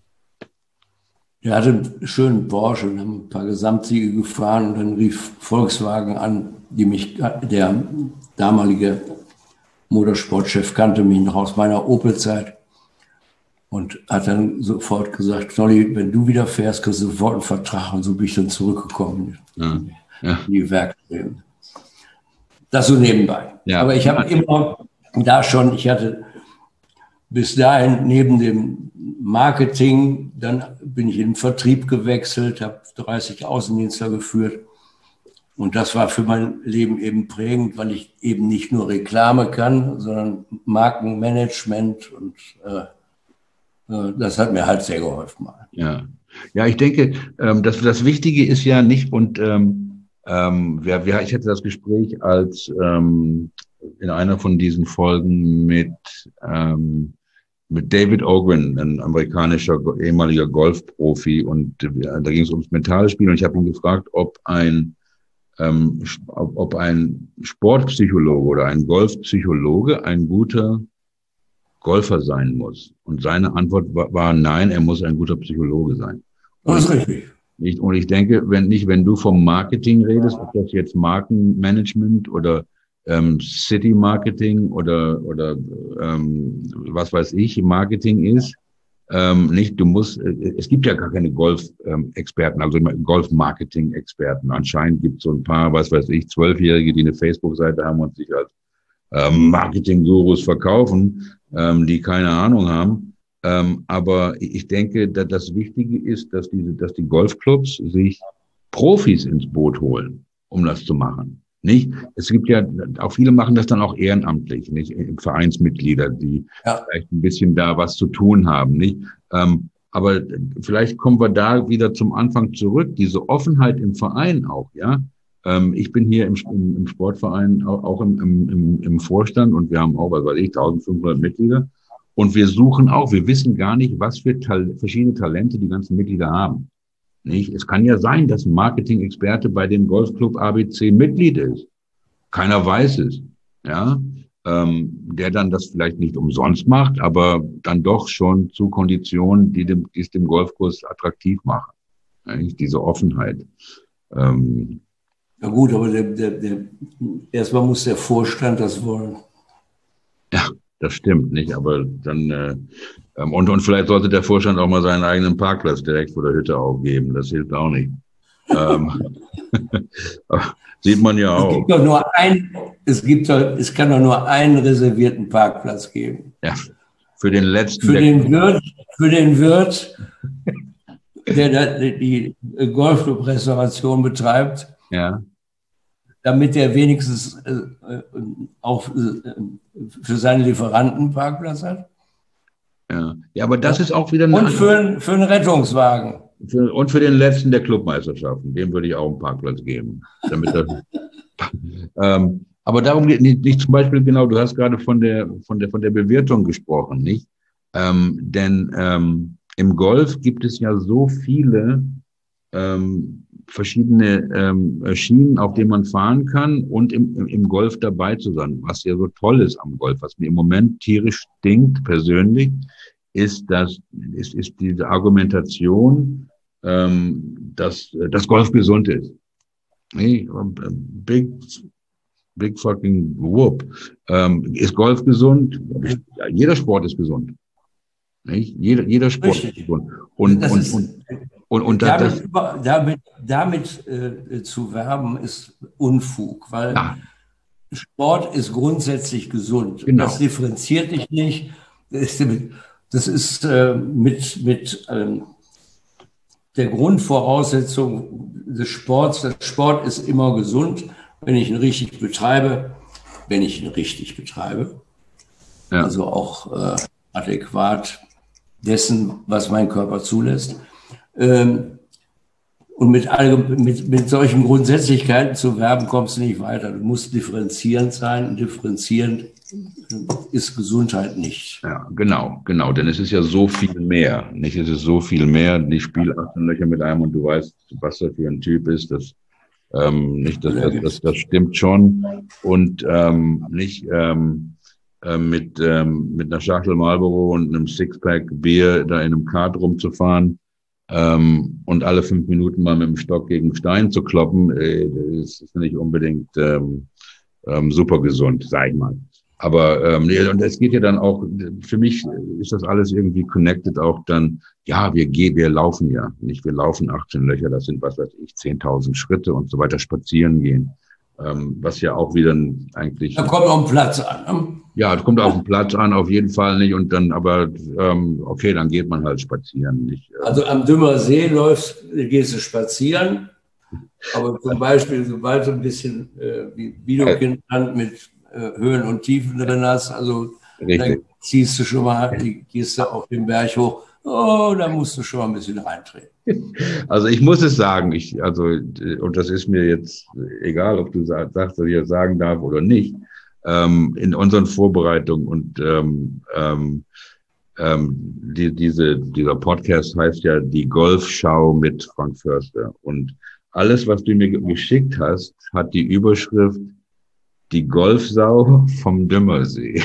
der hatte einen schönen Porsche und haben ein paar Gesamtsiege gefahren und dann rief Volkswagen an, die mich, der damalige Motorsportchef kannte mich noch aus meiner Opel-Zeit und hat dann sofort gesagt, Knolli, wenn du wieder fährst, kriegst du sofort einen Vertrag. Und so bin ich dann zurückgekommen Ja, ja. in die Werkstätten. Das so nebenbei. Ja. Aber ich habe immer da schon, ich hatte bis dahin neben dem Marketing, dann bin ich in den Vertrieb gewechselt, habe dreißig Außendienstler geführt. Und das war für mein Leben eben prägend, weil ich eben nicht nur Reklame kann, sondern Markenmanagement. Und äh, äh, das hat mir halt sehr geholfen. Mal. Ja, ja, ich denke, ähm, das, das Wichtige ist ja nicht, und ähm, ähm, wer, wer, ich hatte das Gespräch als ähm, in einer von diesen Folgen mit, ähm, mit David Ogren, ein amerikanischer ehemaliger Golfprofi, und äh, da ging es ums mentale Spiel, und ich habe ihn gefragt, ob ein Ähm, ob, ob ein Sportpsychologe oder ein Golfpsychologe ein guter Golfer sein muss. Und seine Antwort war, war nein, er muss ein guter Psychologe sein. Das ist richtig. Ich, und ich denke, wenn nicht, wenn du vom Marketing redest, ob das jetzt Markenmanagement oder ähm, City Marketing oder oder ähm, was weiß ich, Marketing ist, Ähm, nicht, du musst, äh, es gibt ja gar keine Golf-Experten, ähm, also Golf-Marketing-Experten. Anscheinend gibt es so ein paar, was weiß ich, Zwölfjährige, die eine Facebook-Seite haben und sich als ähm, Marketing-Gurus verkaufen, ähm, die keine Ahnung haben. Ähm, aber ich denke, dass das Wichtige ist, dass diese, dass die Golfclubs sich Profis ins Boot holen, um das zu machen. Nicht? Es gibt ja, auch viele machen das dann auch ehrenamtlich, nicht? Vereinsmitglieder, die ja. vielleicht ein bisschen da was zu tun haben, nicht? Ähm, aber vielleicht kommen wir da wieder zum Anfang zurück, diese Offenheit im Verein auch, ja? Ähm, ich bin hier im, im, im Sportverein auch, auch im, im, im Vorstand, und wir haben auch, was weiß ich, eintausendfünfhundert Mitglieder, und wir suchen auch, wir wissen gar nicht, was für Tal- verschiedene Talente die ganzen Mitglieder haben. Nicht? Es kann ja sein, dass ein Marketing-Experte bei dem Golfclub A B C Mitglied ist. Keiner weiß es. Ja, ähm, der dann das vielleicht nicht umsonst macht, aber dann doch schon zu Konditionen, die dem, die es dem Golfkurs attraktiv machen. Nicht? Diese Offenheit. Ähm, ja gut, aber der, der, der, erstmal muss der Vorstand das wollen. Ja, das stimmt nicht, aber dann äh, und, und vielleicht sollte der Vorstand auch mal seinen eigenen Parkplatz direkt vor der Hütte aufgeben. Das hilft auch nicht. ähm, sieht man ja auch. Es gibt doch nur ein, es gibt doch, es kann doch nur einen reservierten Parkplatz geben. Ja, für den letzten. Für den Wirt, für den Wirt, der die Golfclub-Restauration betreibt. Ja. Damit der wenigstens äh, auch äh, für seine Lieferanten einen Parkplatz hat. Ja, ja, aber das ja. ist auch wieder eine Und für, für einen Rettungswagen. Für, und für den letzten der Clubmeisterschaften, dem würde ich auch einen Parkplatz geben. Damit das, ähm, aber darum geht nicht, nicht zum Beispiel, genau, du hast gerade von der, von der, von der Bewirtung gesprochen, nicht? Ähm, denn ähm, im Golf gibt es ja so viele ähm, verschiedene ähm, Schienen, auf denen man fahren kann, und im, im, im Golf dabei zu sein, was ja so toll ist am Golf. Was mir im Moment tierisch stinkt, persönlich, ist, dass, ist, ist diese Argumentation, ähm, dass das Golf gesund ist. Nee, big, big fucking whoop. Ähm, ist Golf gesund? Ja, jeder Sport ist gesund. Nicht? Jeder, jeder Sport Richtig. ist gesund. Und, das und, ist, und, und, und damit, das, damit, damit äh, zu werben ist Unfug, weil ja. Sport ist grundsätzlich gesund. Genau. Das differenziert dich nicht. Das ist, das ist äh, mit, mit ähm, der Grundvoraussetzung des Sports. Der Sport ist immer gesund, wenn ich ihn richtig betreibe, wenn ich ihn richtig betreibe. Ja. Also auch äh, adäquat dessen, was mein Körper zulässt. Ähm, und mit, mit, mit solchen Grundsätzlichkeiten zu werben, kommst du nicht weiter. Du musst differenzierend sein. Und differenzierend ist Gesundheit nicht. Ja, genau, genau. Denn es ist ja so viel mehr. Nicht, es ist so viel mehr. Ich spiele achtzehn Löcher mit einem und du weißt, was das für ein Typ ist. Das Ähm, nicht, dass das, das, das stimmt schon. Und ähm, nicht ähm, äh, mit, ähm, mit einer Schachtel Marlboro und einem Sixpack Bier da in einem Kart rumzufahren ähm, und alle fünf Minuten mal mit dem Stock gegen Stein zu kloppen, äh, das ist nicht unbedingt ähm, ähm, super gesund, sag ich mal. Aber ähm, nee, und es geht ja dann auch, für mich ist das alles irgendwie connected auch dann, ja, wir gehen, wir laufen ja, nicht wir laufen achtzehn Löcher, das sind, was weiß ich, zehntausend Schritte und so weiter, spazieren gehen, ähm, was ja auch wieder eigentlich... Da kommt auch ein Platz an. Ne? Ja, es kommt auf den Platz an, auf jeden Fall nicht und dann, aber ähm, okay, dann geht man halt spazieren, nicht? Ähm. Also am Dümmer See läufst, gehst du spazieren, aber zum Beispiel, sobald du ein bisschen äh, wie Videokind mit äh, Höhen und Tiefen drin hast, also Richtig. Dann ziehst du schon mal, gehst du auf den Berg hoch, oh, da musst du schon mal ein bisschen reintreten. Also ich muss es sagen, ich, also, und das ist mir jetzt egal, ob du sagst, dass ich das sagen darf oder nicht, ähm, in unseren Vorbereitungen und ähm, ähm, ähm, die, diese, dieser Podcast heißt ja die Golfschau mit Frank Förster. Und alles, was du mir geschickt hast, hat die Überschrift Die Golfsau vom Dümmersee.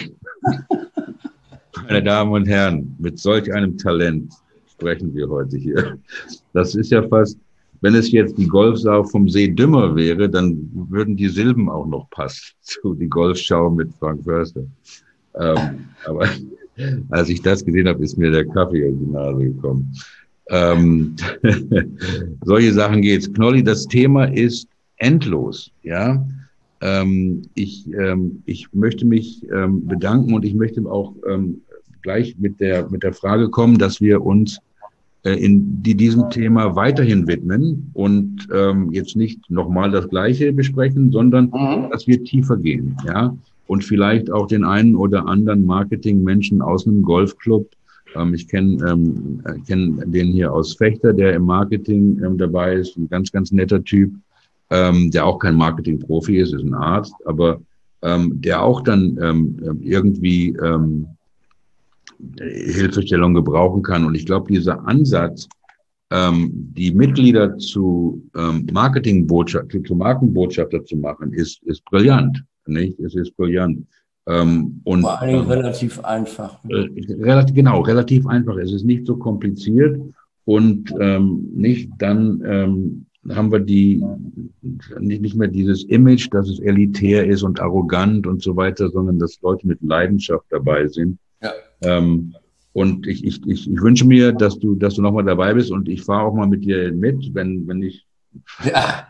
Meine Damen und Herren, mit solch einem Talent sprechen wir heute hier. Das ist ja fast, wenn es jetzt die Golfsau vom See Dümmer wäre, dann würden die Silben auch noch passen zu die Golfschau mit Frank Förster. Ähm, aber als ich das gesehen habe, ist mir der Kaffee in die Nase gekommen. Ähm, solche Sachen geht's. Knolli, das Thema ist endlos, ja. Ähm, ich, ähm, ich möchte mich ähm, bedanken und ich möchte auch ähm, gleich mit der, mit der Frage kommen, dass wir uns äh, in die, diesem Thema weiterhin widmen und ähm, jetzt nicht nochmal das Gleiche besprechen, sondern mhm. dass wir tiefer gehen, ja. Und vielleicht auch den einen oder anderen Marketingmenschen aus einem Golfclub. Ähm, ich kenne ähm, kenn den hier aus Fechter, der im Marketing ähm, dabei ist, ein ganz, ganz netter Typ. Ähm, der auch kein Marketing-Profi ist, ist ein Arzt, aber ähm, der auch dann ähm, irgendwie ähm, Hilfestellung gebrauchen kann. Und ich glaube, dieser Ansatz, ähm, die Mitglieder zu ähm, Marketingbotschafter, zu Markenbotschafter zu machen, ist, ist brillant. Nicht? Es ist brillant. Ähm, und, Vor allem ähm, relativ einfach. Äh, relativ, genau, relativ einfach. Es ist nicht so kompliziert und ähm, nicht dann ähm, haben wir die nicht, nicht mehr dieses Image, dass es elitär ist und arrogant und so weiter, sondern dass Leute mit Leidenschaft dabei sind. Ja. Ähm, und ich, ich, ich, ich wünsche mir, dass du, dass du nochmal dabei bist und ich fahre auch mal mit dir mit, wenn, wenn ich, ja.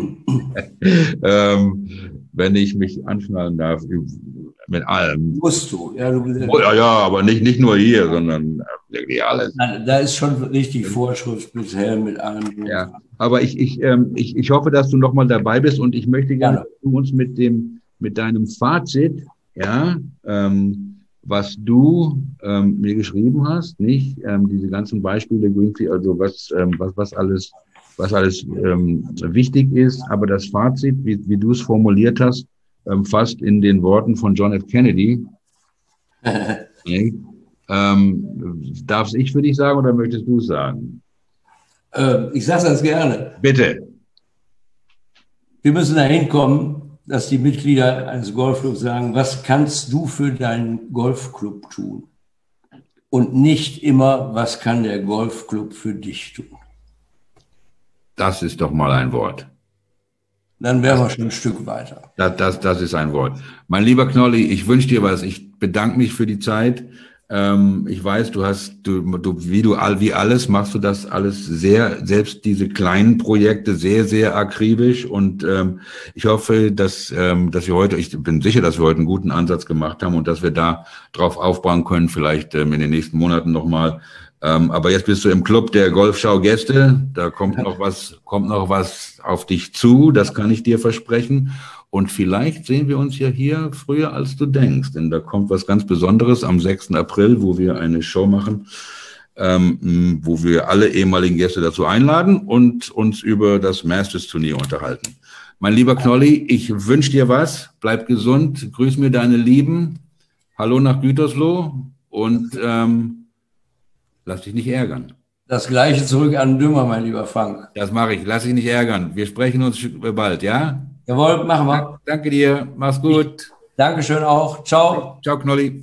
ähm, wenn ich mich anschnallen darf mit allem. Musst du. Ja, du oh, ja, ja, aber nicht, nicht nur hier, sondern wirklich alles. Nein, da ist schon richtig Vorschrift mit Helm, mit allem. Ja, aber ich, ich, ähm, ich, ich hoffe, dass du nochmal dabei bist und ich möchte gerne, dass du uns mit dem, mit deinem Fazit, ja, ähm, was du ähm, mir geschrieben hast, nicht ähm, diese ganzen Beispiele Greenfield, also was, ähm, was, was alles, was alles ähm, wichtig ist, aber das Fazit, wie, wie du es formuliert hast, ähm, fast in den Worten von John F. Kennedy. Okay. Ähm, darf ich für dich sagen oder möchtest du es sagen? Äh, ich sage das gerne. Bitte. Wir müssen dahin kommen, dass die Mitglieder eines Golfclubs sagen, was kannst du für deinen Golfclub tun? Und nicht immer, was kann der Golfclub für dich tun? Das ist doch mal ein Wort. Dann wären wir schon ein Stück weiter. Das, das, das ist ein Wort. Mein lieber Knolli, ich wünsche dir was. Ich bedanke mich für die Zeit. Ähm, ich weiß, du hast, du, du, wie du all, wie alles, machst du das alles sehr, selbst diese kleinen Projekte sehr, sehr akribisch. Und ähm, ich hoffe, dass, ähm, dass wir heute, ich bin sicher, dass wir heute einen guten Ansatz gemacht haben und dass wir da drauf aufbauen können, vielleicht ähm, in den nächsten Monaten nochmal. Ähm, aber jetzt bist du im Club der Golfschau-Gäste. Da kommt noch was, kommt noch was auf dich zu. Das kann ich dir versprechen. Und vielleicht sehen wir uns ja hier früher, als du denkst. Denn da kommt was ganz Besonderes am sechsten April, wo wir eine Show machen, ähm, wo wir alle ehemaligen Gäste dazu einladen und uns über das Masters-Turnier unterhalten. Mein lieber Knolli, ich wünsche dir was. Bleib gesund. Grüß mir deine Lieben. Hallo nach Gütersloh und ähm, lass dich nicht ärgern. Das Gleiche zurück an Dümmer, mein lieber Frank. Das mache ich. Lass dich nicht ärgern. Wir sprechen uns bald, ja? Jawohl, machen wir. Danke dir. Mach's gut. Dankeschön auch. Ciao. Ciao, Knolli.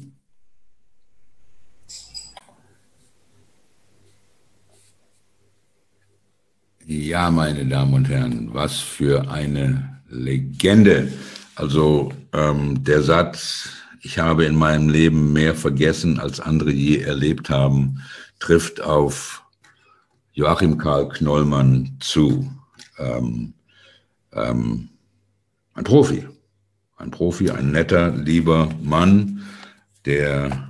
Ja, meine Damen und Herren, was für eine Legende. Also ähm, der Satz, ich habe in meinem Leben mehr vergessen, als andere je erlebt haben, trifft auf Joachim Karl Knollmann zu. Ähm, ähm, ein Profi, ein Profi, ein netter, lieber Mann, der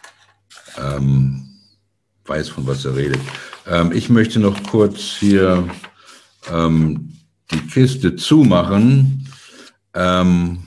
ähm, weiß, von was er redet. Ähm, ich möchte noch kurz hier ähm, die Kiste zumachen. Ähm,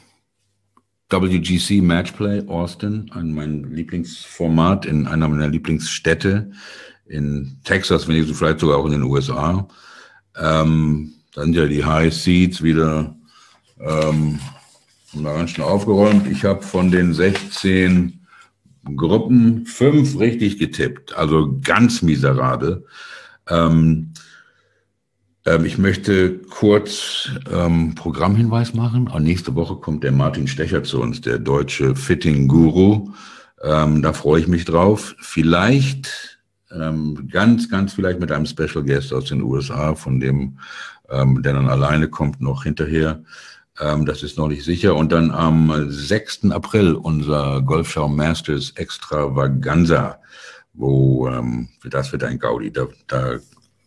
W G C Matchplay Austin, ein mein Lieblingsformat in einer meiner Lieblingsstädte in Texas, wenn nicht vielleicht sogar auch in den U S A. Ähm, dann ja die High Seeds wieder ähm, ganz schnell aufgeräumt. Ich habe von den sechzehn Gruppen fünf richtig getippt, also ganz miserabel. Ähm, ähm, ich möchte kurz ähm, Programmhinweis machen. Auch nächste Woche kommt der Martin Stecher zu uns, der deutsche Fitting-Guru. Ähm, da freue ich mich drauf. Vielleicht, ähm, ganz, ganz vielleicht mit einem Special Guest aus den U S A, von dem, ähm, der dann alleine kommt, noch hinterher. Ähm, das ist noch nicht sicher. Und dann am sechsten April unser Golfschau Masters Extravaganza, wo ähm, das wird ein Gaudi. Da, da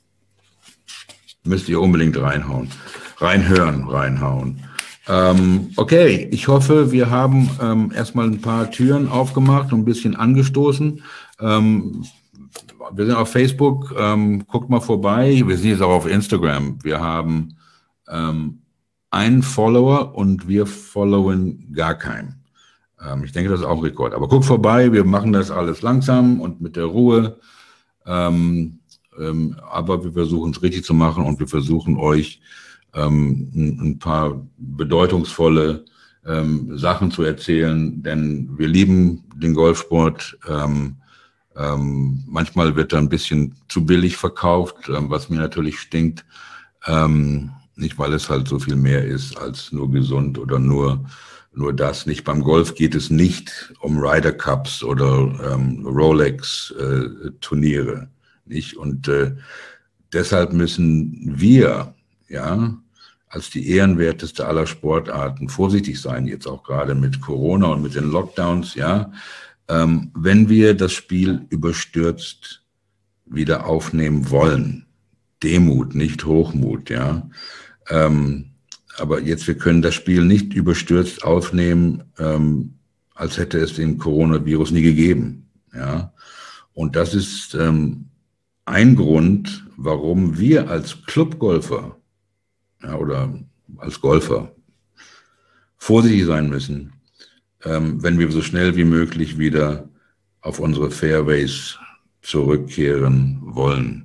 müsst ihr unbedingt reinhauen, reinhören, reinhauen. Ähm, okay, ich hoffe, wir haben ähm, erstmal ein paar Türen aufgemacht und ein bisschen angestoßen. Ähm, wir sind auf Facebook, ähm, guckt mal vorbei. Wir sind jetzt auch auf Instagram. Wir haben ähm, einen Follower und wir followen gar keinen. Ähm, ich denke, das ist auch ein Rekord. Aber guckt vorbei, wir machen das alles langsam und mit der Ruhe. Ähm, ähm, aber wir versuchen es richtig zu machen und wir versuchen euch ähm, ein, ein paar bedeutungsvolle ähm, Sachen zu erzählen, denn wir lieben den Golfsport. Ähm, ähm, manchmal wird er ein bisschen zu billig verkauft, ähm, was mir natürlich stinkt. Ähm, Nicht, weil es halt so viel mehr ist als nur gesund oder nur, nur das. Nicht beim Golf geht es nicht um Ryder Cups oder ähm, Rolex äh, Turniere. Nicht? Und äh, deshalb müssen wir, ja, als die ehrenwerteste aller Sportarten vorsichtig sein, jetzt auch gerade mit Corona und mit den Lockdowns, ja, ähm, wenn wir das Spiel überstürzt wieder aufnehmen wollen. Demut, nicht Hochmut, ja. Ähm, aber jetzt, wir können das Spiel nicht überstürzt aufnehmen, ähm, als hätte es den Coronavirus nie gegeben. Ja? Und das ist ähm, ein Grund, warum wir als Clubgolfer ja, oder als Golfer vorsichtig sein müssen, ähm, wenn wir so schnell wie möglich wieder auf unsere Fairways zurückkehren wollen.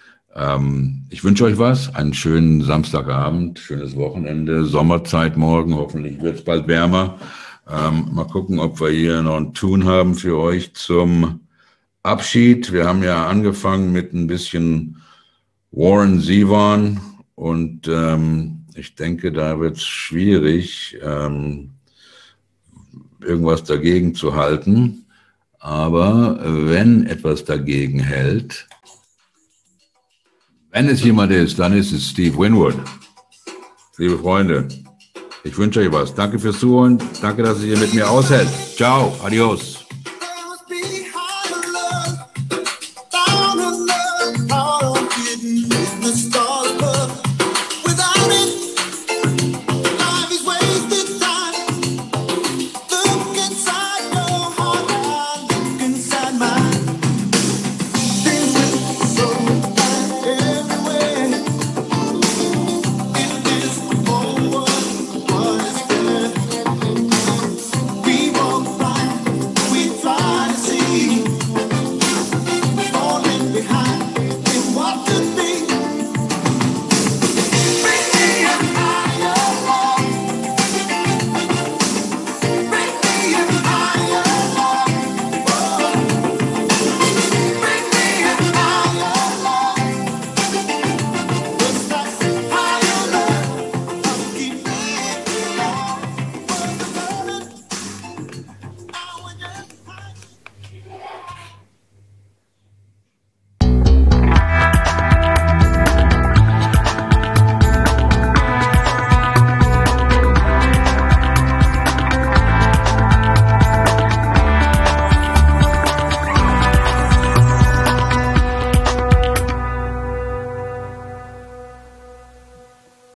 Ich wünsche euch was, einen schönen Samstagabend, schönes Wochenende, Sommerzeit morgen, hoffentlich wird es bald wärmer. Ähm, mal gucken, ob wir hier noch ein Tune haben für euch zum Abschied. Wir haben ja angefangen mit ein bisschen Warren Zevon und ähm, ich denke, da wird es schwierig, ähm, irgendwas dagegen zu halten. Aber wenn etwas dagegen hält, wenn es jemand ist, dann ist es Steve Winwood. Liebe Freunde, ich wünsche euch was. Danke fürs Zuhören. Danke, dass ihr hier mit mir aushält. Ciao, adios.